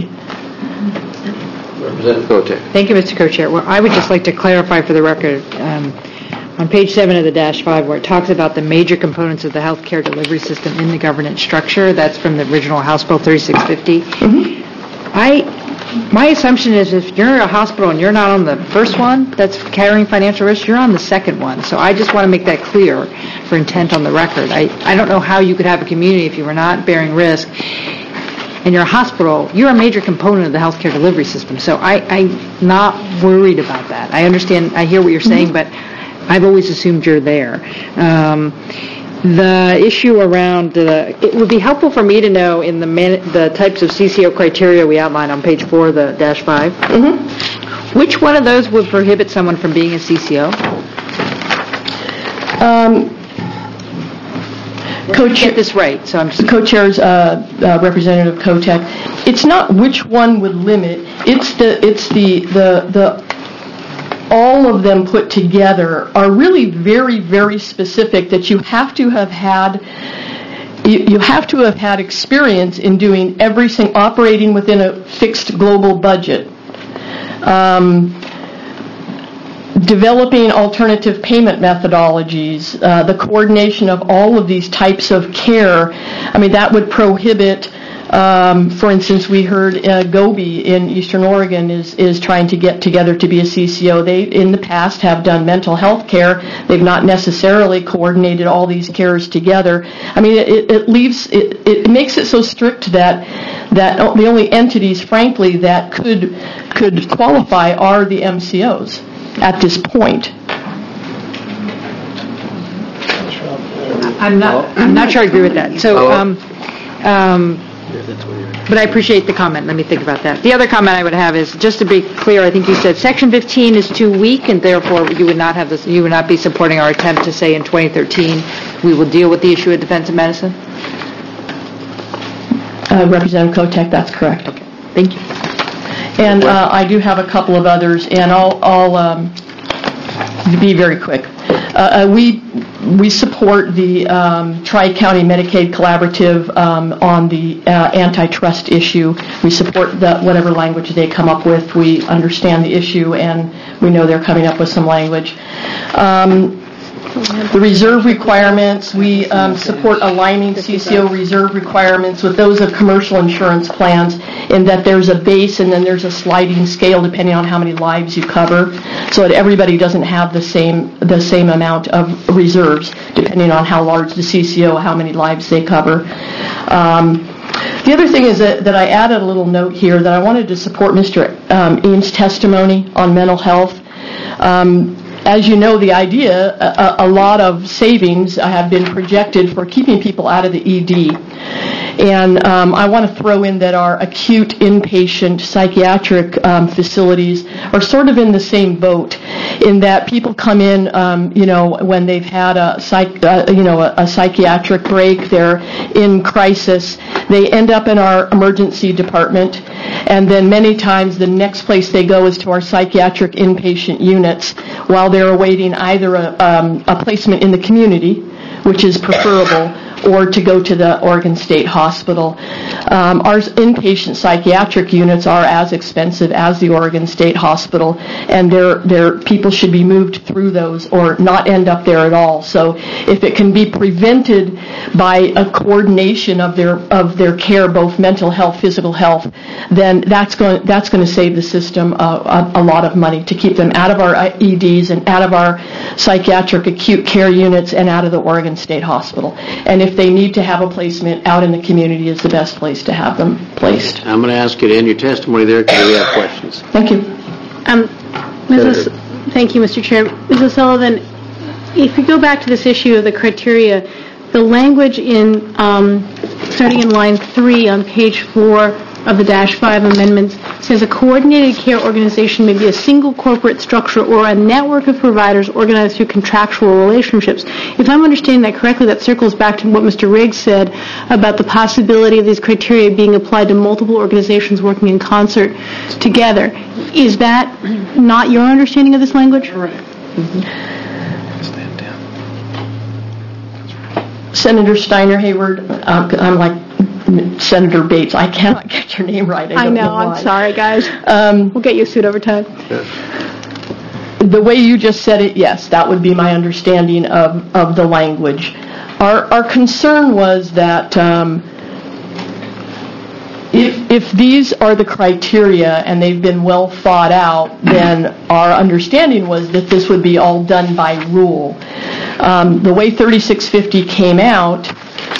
Representative Kotek. Thank you, Mister Co-Chair. Well, I would just like to clarify for the record, um, on page seven of the dash five, where it talks about the major components of the healthcare delivery system in the governance structure. That's from the original House Bill thirty-six fifty. Mm-hmm. I, my assumption is if you're a hospital and you're not on the first one that's carrying financial risk, you're on the second one. So I just want to make that clear for intent on the record. I, I don't know how you could have a community if you were not bearing risk. And you're a hospital, you're a major component of the healthcare delivery system. So I, I'm not worried about that. I understand, I hear what you're saying, but I've always assumed you're there. Um, the issue around, the, it would be helpful for me to know in the man, the types of C C O criteria we outline on page four of the dash five, mm-hmm. which one of those would prohibit someone from being a C C O? Um, Co-chair, get this right. So I'm just co-chair's uh, uh, representative Kotek. It's not which one would limit. It's the it's the the the all of them put together are really very very specific. That you have to have had. You, you have to have had experience in doing everything, operating within a fixed global budget. Um, developing alternative payment methodologies, uh, the coordination of all of these types of care. I mean, that would prohibit, um, for instance, we heard uh, Gobi in Eastern Oregon is, is trying to get together to be a C C O. They, in the past, have done mental health care. They've not necessarily coordinated all these cares together. I mean, it, it leaves, it, it makes it so strict that that the only entities, frankly, that could could qualify are the M C Os. At this point, I'm not. I'm not sure I agree with that. So, um, um, but I appreciate the comment. Let me think about that. The other comment I would have is just to be clear. I think you said Section fifteen is too weak, and therefore you would not have this. You would not be supporting our attempt to say in twenty thirteen we will deal with the issue of defensive medicine. Uh, Representative Kotek, that's correct. Okay. Thank you. And uh, I do have a couple of others, and I'll, I'll um, be very quick. Uh, uh, we we support the um, Tri-County Medicaid Collaborative um, on the uh, antitrust issue. We support the, whatever language they come up with. We understand the issue, and we know they're coming up with some language. Um, The reserve requirements, we um, support aligning C C O reserve requirements with those of commercial insurance plans in that there's a base and then there's a sliding scale depending on how many lives you cover, so that everybody doesn't have the same the same amount of reserves depending on how large the C C O, how many lives they cover. Um, The other thing is that, that I added a little note here that I wanted to support Mister Um, Eames' testimony on mental health. Um, As you know, the idea, a, a lot of savings have been projected for keeping people out of the E D. And um, I want to throw in that our acute inpatient psychiatric um, facilities are sort of in the same boat, in that people come in, um, you know, when they've had a psych, uh, you know, a, a psychiatric break, they're in crisis, they end up in our emergency department, and then many times the next place they go is to our psychiatric inpatient units while they're awaiting either a, um, a placement in the community, which is preferable, or to go to the Oregon State Hospital. Um, our inpatient psychiatric units are as expensive as the Oregon State Hospital, and their their people should be moved through those or not end up there at all. So if it can be prevented by a coordination of their of their care, both mental health, physical health, then that's going that's going to save the system uh, a, a lot of money to keep them out of our E Ds and out of our psychiatric acute care units and out of the Oregon State Hospital. And if they need to have a placement, out in the community is the best place to have them placed. I'm going to ask you to end your testimony there because we have questions. Thank you. Um, Missus Thank you, Mister Chair. Missus Sullivan, if you go back to this issue of the criteria, the language in um, starting in line three on page four of the dash five amendments says a coordinated care organization may be a single corporate structure or a network of providers organized through contractual relationships. If I'm understanding that correctly, that circles back to what Mister Riggs said about the possibility of these criteria being applied to multiple organizations working in concert together. Is that not your understanding of this language? Right. Mm-hmm. Stand down. Senator Steiner Hayward, uh, I'm like Senator Bates. I cannot get your name right. I, I don't know. know I'm why. sorry, guys. Um, we'll get you a suit over time. the way you just said it, yes, that would be my understanding of, of the language. Our, our concern was that um, if, if these are the criteria and they've been well thought out, then our understanding was that this would be all done by rule. Um, the way thirty-six fifty came out,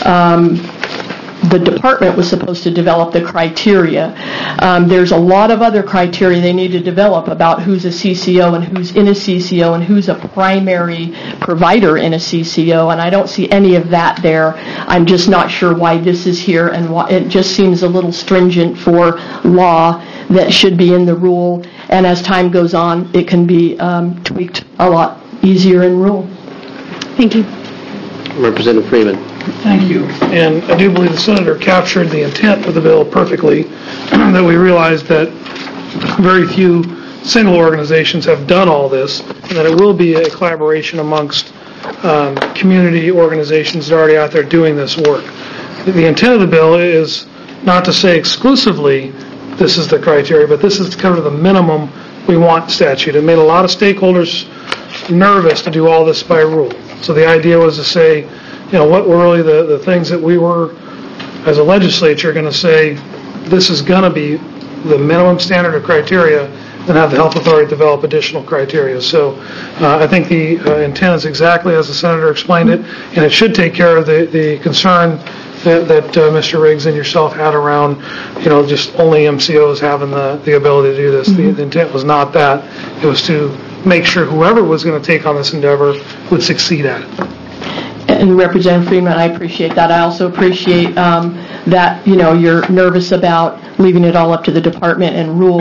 um, the department was supposed to develop the criteria. Um, there's a lot of other criteria they need to develop about who's a C C O and who's in a C C O and who's a primary provider in a C C O, and I don't see any of that there. I'm just not sure why this is here, and why, it just seems a little stringent for law that should be in the rule, and as time goes on, it can be um, tweaked a lot easier in rule. Thank you. Representative Freeman. Thank you. And I do believe the Senator captured the intent of the bill perfectly, that we realized that very few single organizations have done all this, and that it will be a collaboration amongst um, community organizations that are already out there doing this work. The intent of the bill is not to say exclusively this is the criteria, but this is kind of the minimum we want statute. It made a lot of stakeholders nervous to do all this by rule. So the idea was to say, you know, what were really the, the things that we were, as a legislature, going to say, this is going to be the minimum standard of criteria, then have the health authority develop additional criteria. So uh, I think the uh, intent is exactly as the Senator explained it, and it should take care of the, the concern that, that uh, Mister Riggs and yourself had around, you know, just only M C Os having the, the ability to do this. Mm-hmm. The, the intent was not that. It was to make sure whoever was going to take on this endeavor would succeed at it. And Representative Freeman, I appreciate that. I also appreciate um, that, you know, you're nervous about leaving it all up to the department and rule.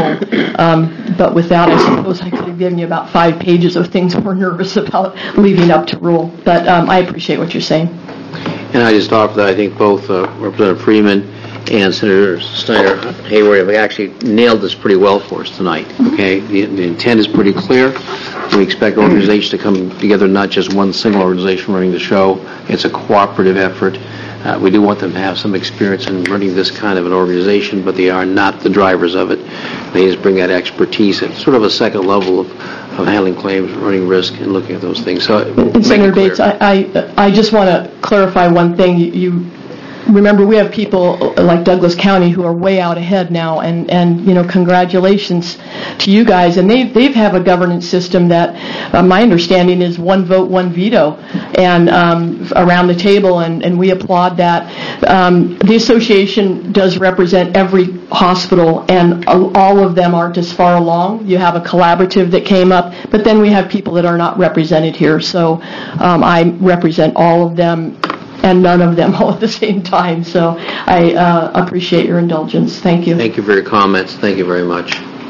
Um, but with that, I suppose I could have given you about five pages of things we're nervous about leaving up to rule. But um, I appreciate what you're saying. And I just offer that I think both uh, Representative Freeman and Senator Snyder Hayward have actually nailed this pretty well for us tonight. Okay, the, the intent is pretty clear. We expect organizations to come together, not just one single organization running the show. It's a cooperative effort. Uh, we do want them to have some experience in running this kind of an organization, but they are not the drivers of it. They just bring that expertise at sort of a second level of, of handling claims, running risk, and looking at those things. So, and Senator Bates, I, I I just want to clarify one thing. You, you remember, we have people like Douglas County who are way out ahead now, and, and you know, congratulations to you guys. And they they have a governance system that, uh, my understanding, is one vote, one veto, and um, around the table, and, and we applaud that. Um, the association does represent every hospital, and all of them aren't as far along. You have a collaborative that came up, but then we have people that are not represented here. So um, I represent all of them, and none of them all at the same time. So I uh, appreciate your indulgence. Thank you. Thank you for your comments. Thank you very much.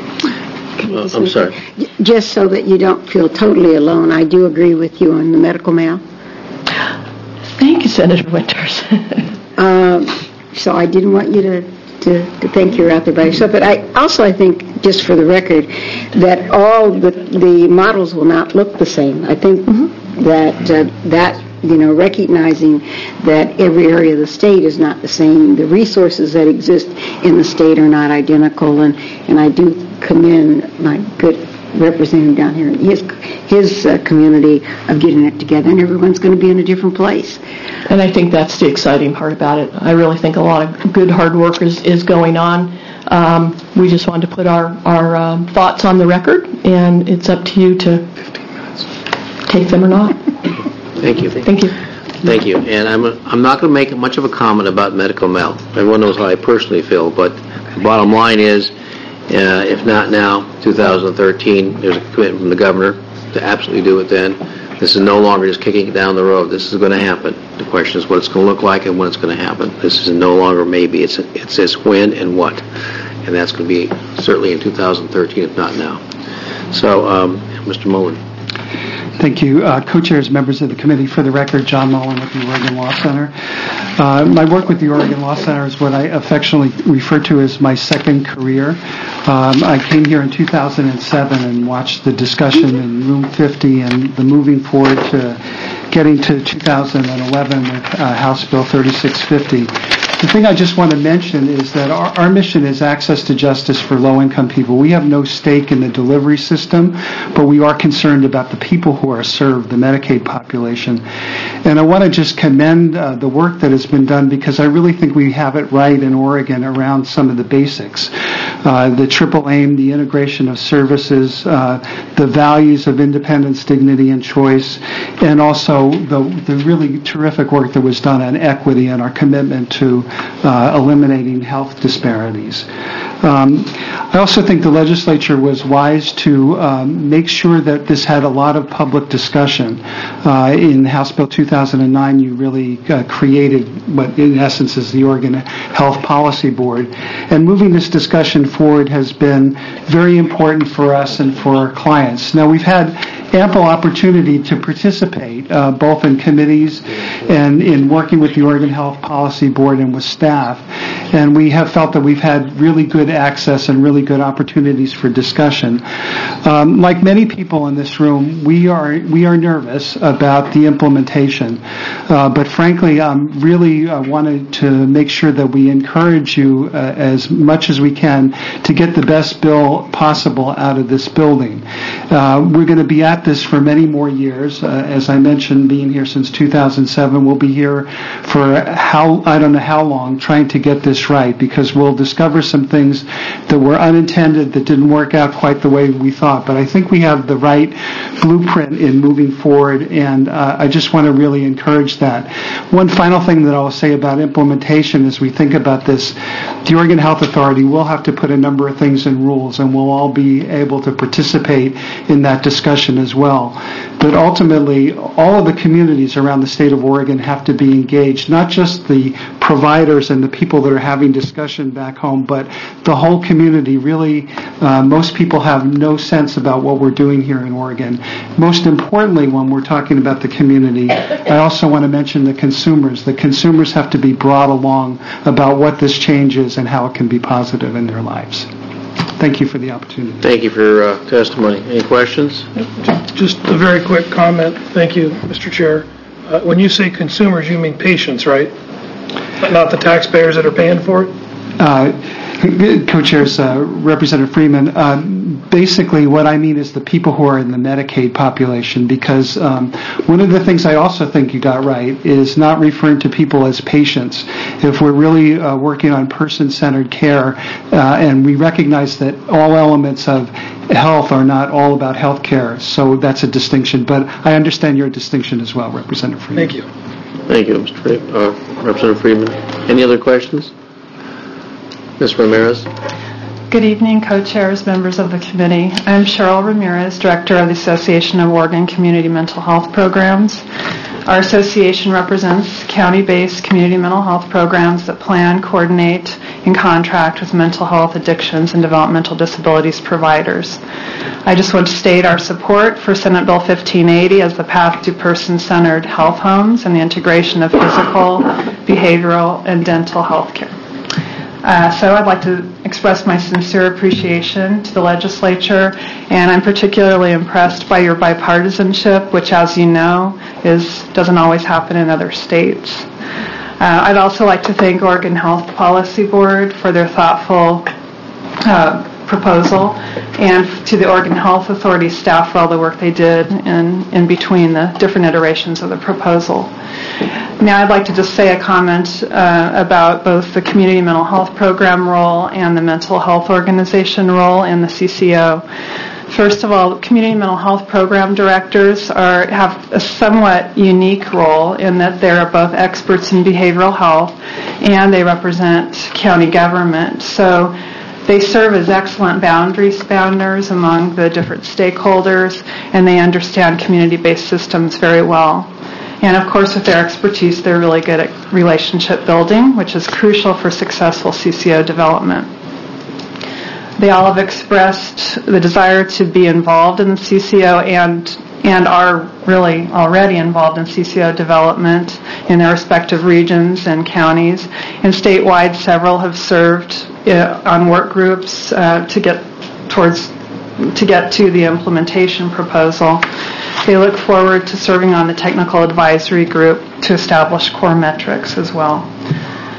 Uh, I'm sorry. Just so that you don't feel totally alone, I do agree with you on the medical mail. Thank you, Senator Winters. um, so I didn't want you to, to, to think you're out there by yourself. But I also, I think, just for the record, that all the, the models will not look the same. I think mm-hmm. that uh, that you know, recognizing that every area of the state is not the same. The resources that exist in the state are not identical, and, and I do commend my good representative down here, his, his uh, community of getting it together, and everyone's going to be in a different place. And I think that's the exciting part about it. I really think a lot of good hard work is, is going on. Um, we just wanted to put our, our um, thoughts on the record, and it's up to you to take them or not. Thank you. Thank you. Thank you. And I'm I'm not going to make much of a comment about medical mail. Everyone knows how I personally feel, but the bottom line is, uh, if not now, two thousand thirteen, there's a commitment from the governor to absolutely do it then. This is no longer just kicking it down the road. This is going to happen. The question is what it's going to look like and when it's going to happen. This is no longer maybe. It's it's this when and what. And that's going to be certainly in two thousand thirteen, if not now. So, um, Mister Mullen. Thank you. Uh, co-chairs, members of the committee, for the record, John Mullen with the Oregon Law Center. Uh, my work with the Oregon Law Center is what I affectionately refer to as my second career. Um, I came here in two thousand seven and watched the discussion in Room fifty and the moving forward to getting to two thousand eleven with uh, House Bill thirty-six fifty. The thing I just want to mention is that our, our mission is access to justice for low-income people. We have no stake in the delivery system, but we are concerned about the people who are served, the Medicaid population. And I want to just commend uh, the work that has been done, because I really think we have it right in Oregon around some of the basics. Uh, the triple aim, the integration of services, uh, the values of independence, dignity, and choice, and also the, the really terrific work that was done on equity and our commitment to uh, eliminating health disparities. Um, I also think the legislature was wise to um, make sure that this had a lot of public discussion. Uh, in House Bill two thousand nine, you really uh, created what in essence is the Oregon Health Policy Board. And moving this discussion forward has been very important for us and for our clients. Now, we've had ample opportunity to participate, uh, both in committees and in working with the Oregon Health Policy Board and with staff. And we have felt that we've had really good access and really good opportunities for discussion. Um, like many people in this room, we are we are nervous about the implementation. Uh, but frankly, I um, really uh, wanted to make sure that we encourage you uh, as much as we can to get the best bill possible out of this building. Uh, we're going to be at this for many more years. Uh, as I mentioned, being here since two thousand seven, we'll be here for how I don't know how long trying to get this right, because we'll discover some things that were unintended, that didn't work out quite the way we thought. But I think we have the right blueprint in moving forward, and uh, I just want to really encourage that. One final thing that I'll say about implementation as we think about this, the Oregon Health Authority will have to put a number of things in rules, and we'll all be able to participate in that discussion as well. But ultimately, all of the communities around the state of Oregon have to be engaged, not just the providers and the people that are having discussion back home, but the whole community. Really, uh, most people have no sense about what we're doing here in Oregon. Most importantly, when we're talking about the community, I also want to mention the consumers. The consumers have to be brought along about what this change is and how it can be positive in their lives. Thank you for the opportunity. Thank you for your uh, testimony. Any questions? Just a very quick comment. Thank you, Mister Chair. Uh, when you say consumers, you mean patients, right? Not the taxpayers that are paying for it? Uh, Co-chairs, uh, Representative Freeman, uh, basically what I mean is the people who are in the Medicaid population, because um, one of the things I also think you got right is not referring to people as patients. If we're really uh, working on person-centered care, uh, and we recognize that all elements of health are not all about health care, so that's a distinction. But I understand your distinction as well, Representative Freeman. Thank you. Thank you, Mister Fre- uh, Representative Freeman. Any other questions? Miz Ramirez. Good evening, co-chairs, members of the committee. I'm Cheryl Ramirez, Director of the Association of Oregon Community Mental Health Programs. Our association represents county-based community mental health programs that plan, coordinate, and contract with mental health, addictions, and developmental disabilities providers. I just want to state our support for Senate Bill fifteen eighty as the path to person-centered health homes and the integration of physical, behavioral, and dental health care. Uh, so I'd like to express my sincere appreciation to the legislature, and I'm particularly impressed by your bipartisanship, which, as you know, is doesn't always happen in other states. Uh, I'd also like to thank Oregon Health Policy Board for their thoughtful uh, proposal, and to the Oregon Health Authority staff for all the work they did in, in between the different iterations of the proposal. Now I'd like to just say a comment uh, about both the community mental health program role and the mental health organization role in the C C O. First of all, community mental health program directors are have a somewhat unique role in that they're both experts in behavioral health and they represent county government. So they serve as excellent boundary spanners among the different stakeholders, and they understand community-based systems very well. And of course, with their expertise, they're really good at relationship building, which is crucial for successful C C O development. They all have expressed the desire to be involved in the C C O and and are really already involved in C C O development in their respective regions and counties. And statewide, several have served uh, on work groups uh, to get towards to get to the implementation proposal. They look forward to serving on the technical advisory group to establish core metrics as well.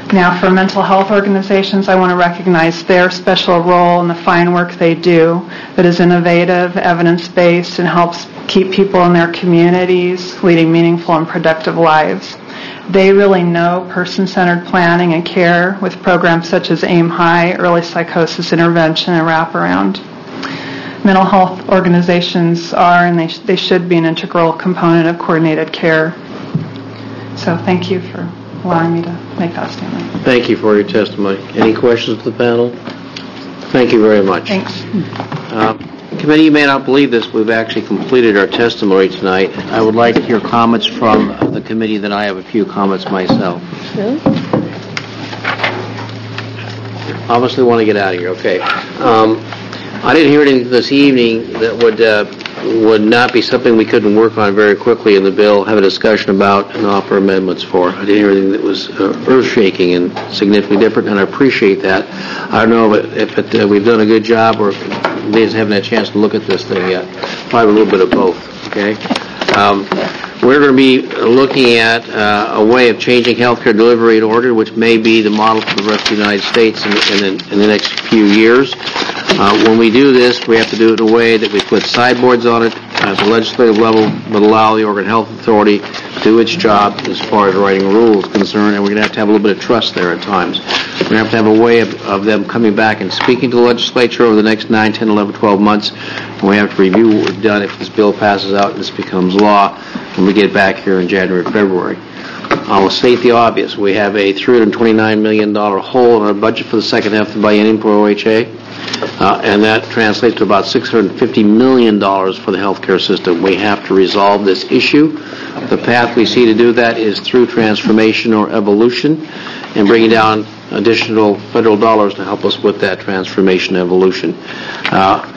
Now, for mental health organizations, I want to recognize their special role and the fine work they do that is innovative, evidence-based, and helps keep people in their communities leading meaningful and productive lives. They really know person-centered planning and care with programs such as AIM High, early psychosis intervention, and wraparound. Mental health organizations are, and they, sh- they should be, an integral component of coordinated care. So thank you for allowing me to make that statement. Thank you for your testimony. Any questions to the panel? Thank you very much. Thanks. Uh, Committee, you may not believe this, we've actually completed our testimony tonight. I would like to hear comments from the committee, then I have a few comments myself. Really? Obviously want to get out of here, okay. Um, I didn't hear anything this evening that would uh, would not be something we couldn't work on very quickly in the bill, have a discussion about, and offer amendments for. I didn't hear anything that was uh, earth-shaking and significantly different, and I appreciate that. I don't know if, it, if it, uh, we've done a good job or if they just haven't had a chance to look at this thing yet. Probably a little bit of both, okay? Um, we're going to be looking at uh, a way of changing healthcare delivery in order, which may be the model for the rest of the United States in, in, the, in the next few years. Uh, when we do this, we have to do it in a way that we put sideboards on it at the legislative level, but allow the Oregon Health Authority to do its job as far as writing rules is concerned, and we're going to have to have a little bit of trust there at times. We're going to have to have a way of, of them coming back and speaking to the legislature over the next nine, ten, eleven, twelve months, and we have to review what we've done if this bill passes out and this becomes law when we get back here in January, February. I will state the obvious. We have a three hundred twenty-nine million dollars hole in our budget for the second half of the biennium for O H A, uh, and that translates to about six hundred fifty million dollars for the healthcare system. We have to resolve this issue. The path we see to do that is through transformation or evolution and bringing down additional federal dollars to help us with that transformation evolution. Uh,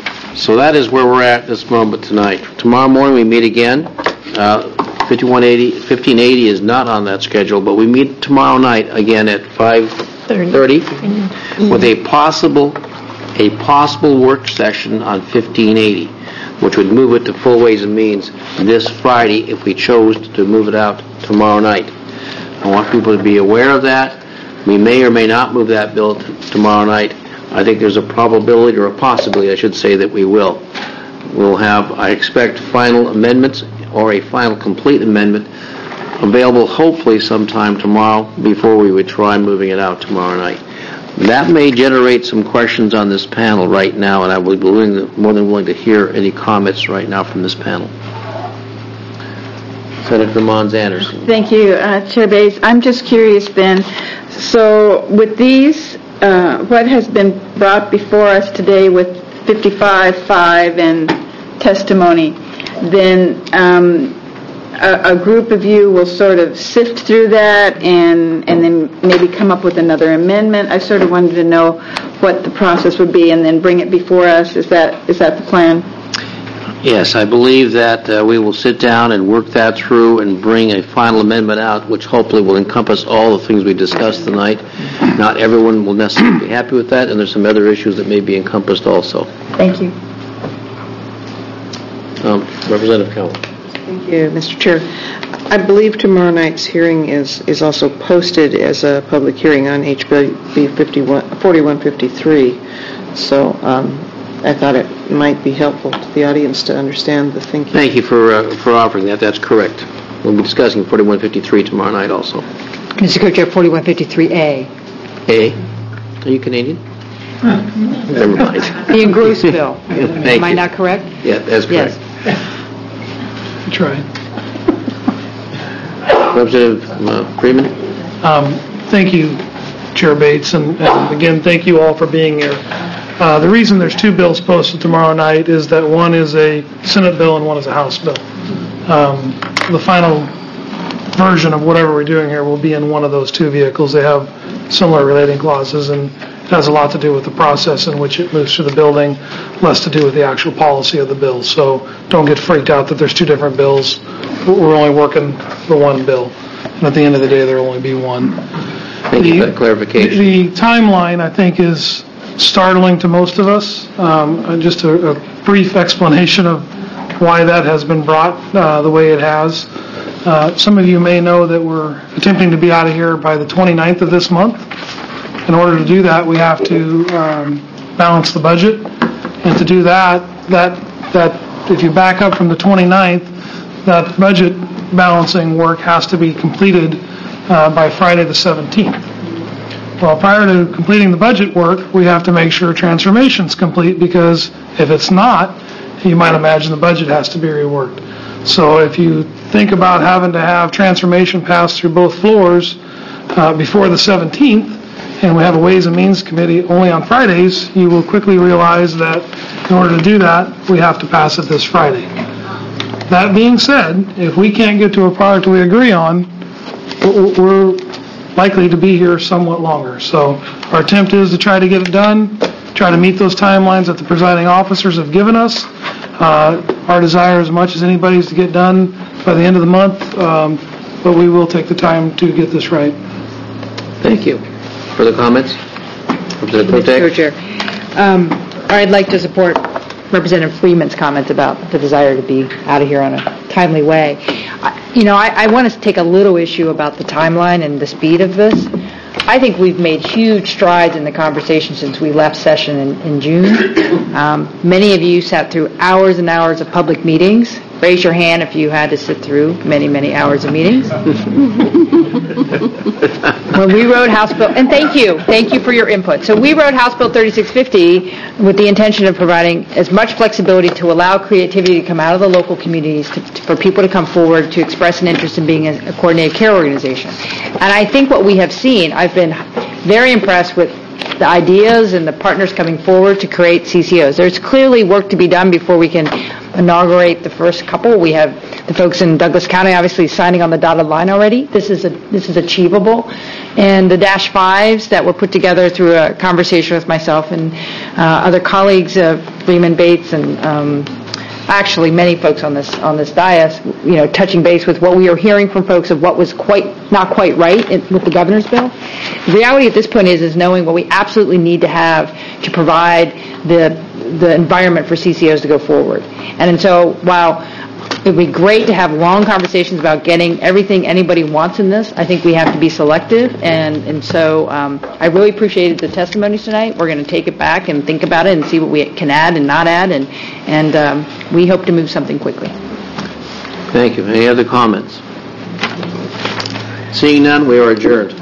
so that is where we're at this moment tonight. Tomorrow morning we meet again. Uh, fifty-one eighty, fifteen eighty is not on that schedule, but we meet tomorrow night again at five thirty with a possible a possible work session on fifteen eighty, which would move it to full Ways and Means this Friday if we chose to move it out tomorrow night. I want people to be aware of that. We may or may not move that bill t- tomorrow night. I think there's a probability, or a possibility, I should say, that we will. We'll have, I expect, final amendments or a final complete amendment available hopefully sometime tomorrow before we would try moving it out tomorrow night. That may generate some questions on this panel right now, and I will be willing to, more than willing to hear any comments right now from this panel. Senator Mons Anderson. Thank you, uh, Chair Bates. I'm just curious then, so with these, uh, what has been brought before us today with fifty-five five and testimony, then um, a, a group of you will sort of sift through that and and then maybe come up with another amendment. I sort of wanted to know what the process would be and then bring it before us. Is that is that the plan? Yes, I believe that uh, we will sit down and work that through and bring a final amendment out, which hopefully will encompass all the things we discussed tonight. Not everyone will necessarily be happy with that, and there's some other issues that may be encompassed also. Thank you. Um, Representative Cowan. Thank you, Mister Chair. I believe tomorrow night's hearing is, is also posted as a public hearing on H B forty-one fifty-three. So um, I thought it might be helpful to the audience to understand the thinking. Thank you for uh, for offering that. That's correct. We'll be discussing forty-one fifty-three tomorrow night also. Mister Co-Chair, forty-one fifty-three A. A? Are you Canadian? Never mind. The engrossed bill. Thank Am I you. not correct? Yeah, that's correct. Yes. Try. Representative uh, Freeman? Um, thank you, Chair Bates, and, and again, thank you all for being here. Uh, the reason there's two bills posted tomorrow night is that one is a Senate bill and one is a House bill. Um, the final version of whatever we're doing here will be in one of those two vehicles. They have similar relating clauses, and it has a lot to do with the process in which it moves through the building, less to do with the actual policy of the bill. So don't get freaked out that there's two different bills. We're only working for one bill, and at the end of the day, there will only be one. Thank you for that clarification. The, the timeline, I think, is startling to most of us. Um, just a, a brief explanation of why that has been brought uh, the way it has. Uh, Some of you may know that we're attempting to be out of here by the twenty-ninth of this month. In order to do that, we have to um, balance the budget. And to do that, that, that if you back up from the twenty-ninth, that budget balancing work has to be completed uh, by Friday the seventeenth. Well, prior to completing the budget work, we have to make sure transformation's complete, because if it's not, you might imagine the budget has to be reworked. So if you think about having to have transformation pass through both floors uh, before the seventeenth, and we have a Ways and Means Committee only on Fridays, you will quickly realize that in order to do that, we have to pass it this Friday. That being said, if we can't get to a product we agree on, we're likely to be here somewhat longer. So our attempt is to try to get it done, try to meet those timelines that the presiding officers have given us. Uh, our desire as much as anybody's to get done by the end of the month, um, but we will take the time to get this right. Thank you. Further comments? Representative Kotek? Co-Chair. Um, I'd like to support Representative Freeman's comments about the desire to be out of here on a timely way. I, you know, I, I want to take a little issue about the timeline and the speed of this. I think we've made huge strides in the conversation since we left session in, in June. Um, many of you sat through hours and hours of public meetings. Raise your hand if you had to sit through many, many hours of meetings. When we wrote House Bill, and thank you, thank you for your input. So we wrote House Bill thirty-six fifty with the intention of providing as much flexibility to allow creativity to come out of the local communities, to, to, for people to come forward to express an interest in being a, a coordinated care organization. And I think what we have seen, I've been very impressed with the ideas and the partners coming forward to create C C Os. There's clearly work to be done before we can inaugurate the first couple. We have the folks in Douglas County obviously signing on the dotted line already. This is a, this is achievable. And the Dash Fives that were put together through a conversation with myself and uh, other colleagues, uh, Freeman Bates and um, actually many folks on this on this dais, you know, touching base with what we are hearing from folks of what was quite not quite right in, with the governor's bill. The reality at this point is is knowing what we absolutely need to have to provide the the environment for C C Os to go forward. And, and so while it would be great to have long conversations about getting everything anybody wants in this, I think we have to be selective. And, and so um, I really appreciated the testimonies tonight. We're going to take it back and think about it and see what we can add and not add. And, and um, we hope to move something quickly. Thank you. Any other comments? Seeing none, we are adjourned.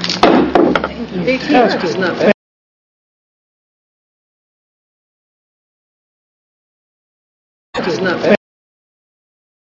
Thank you. It's not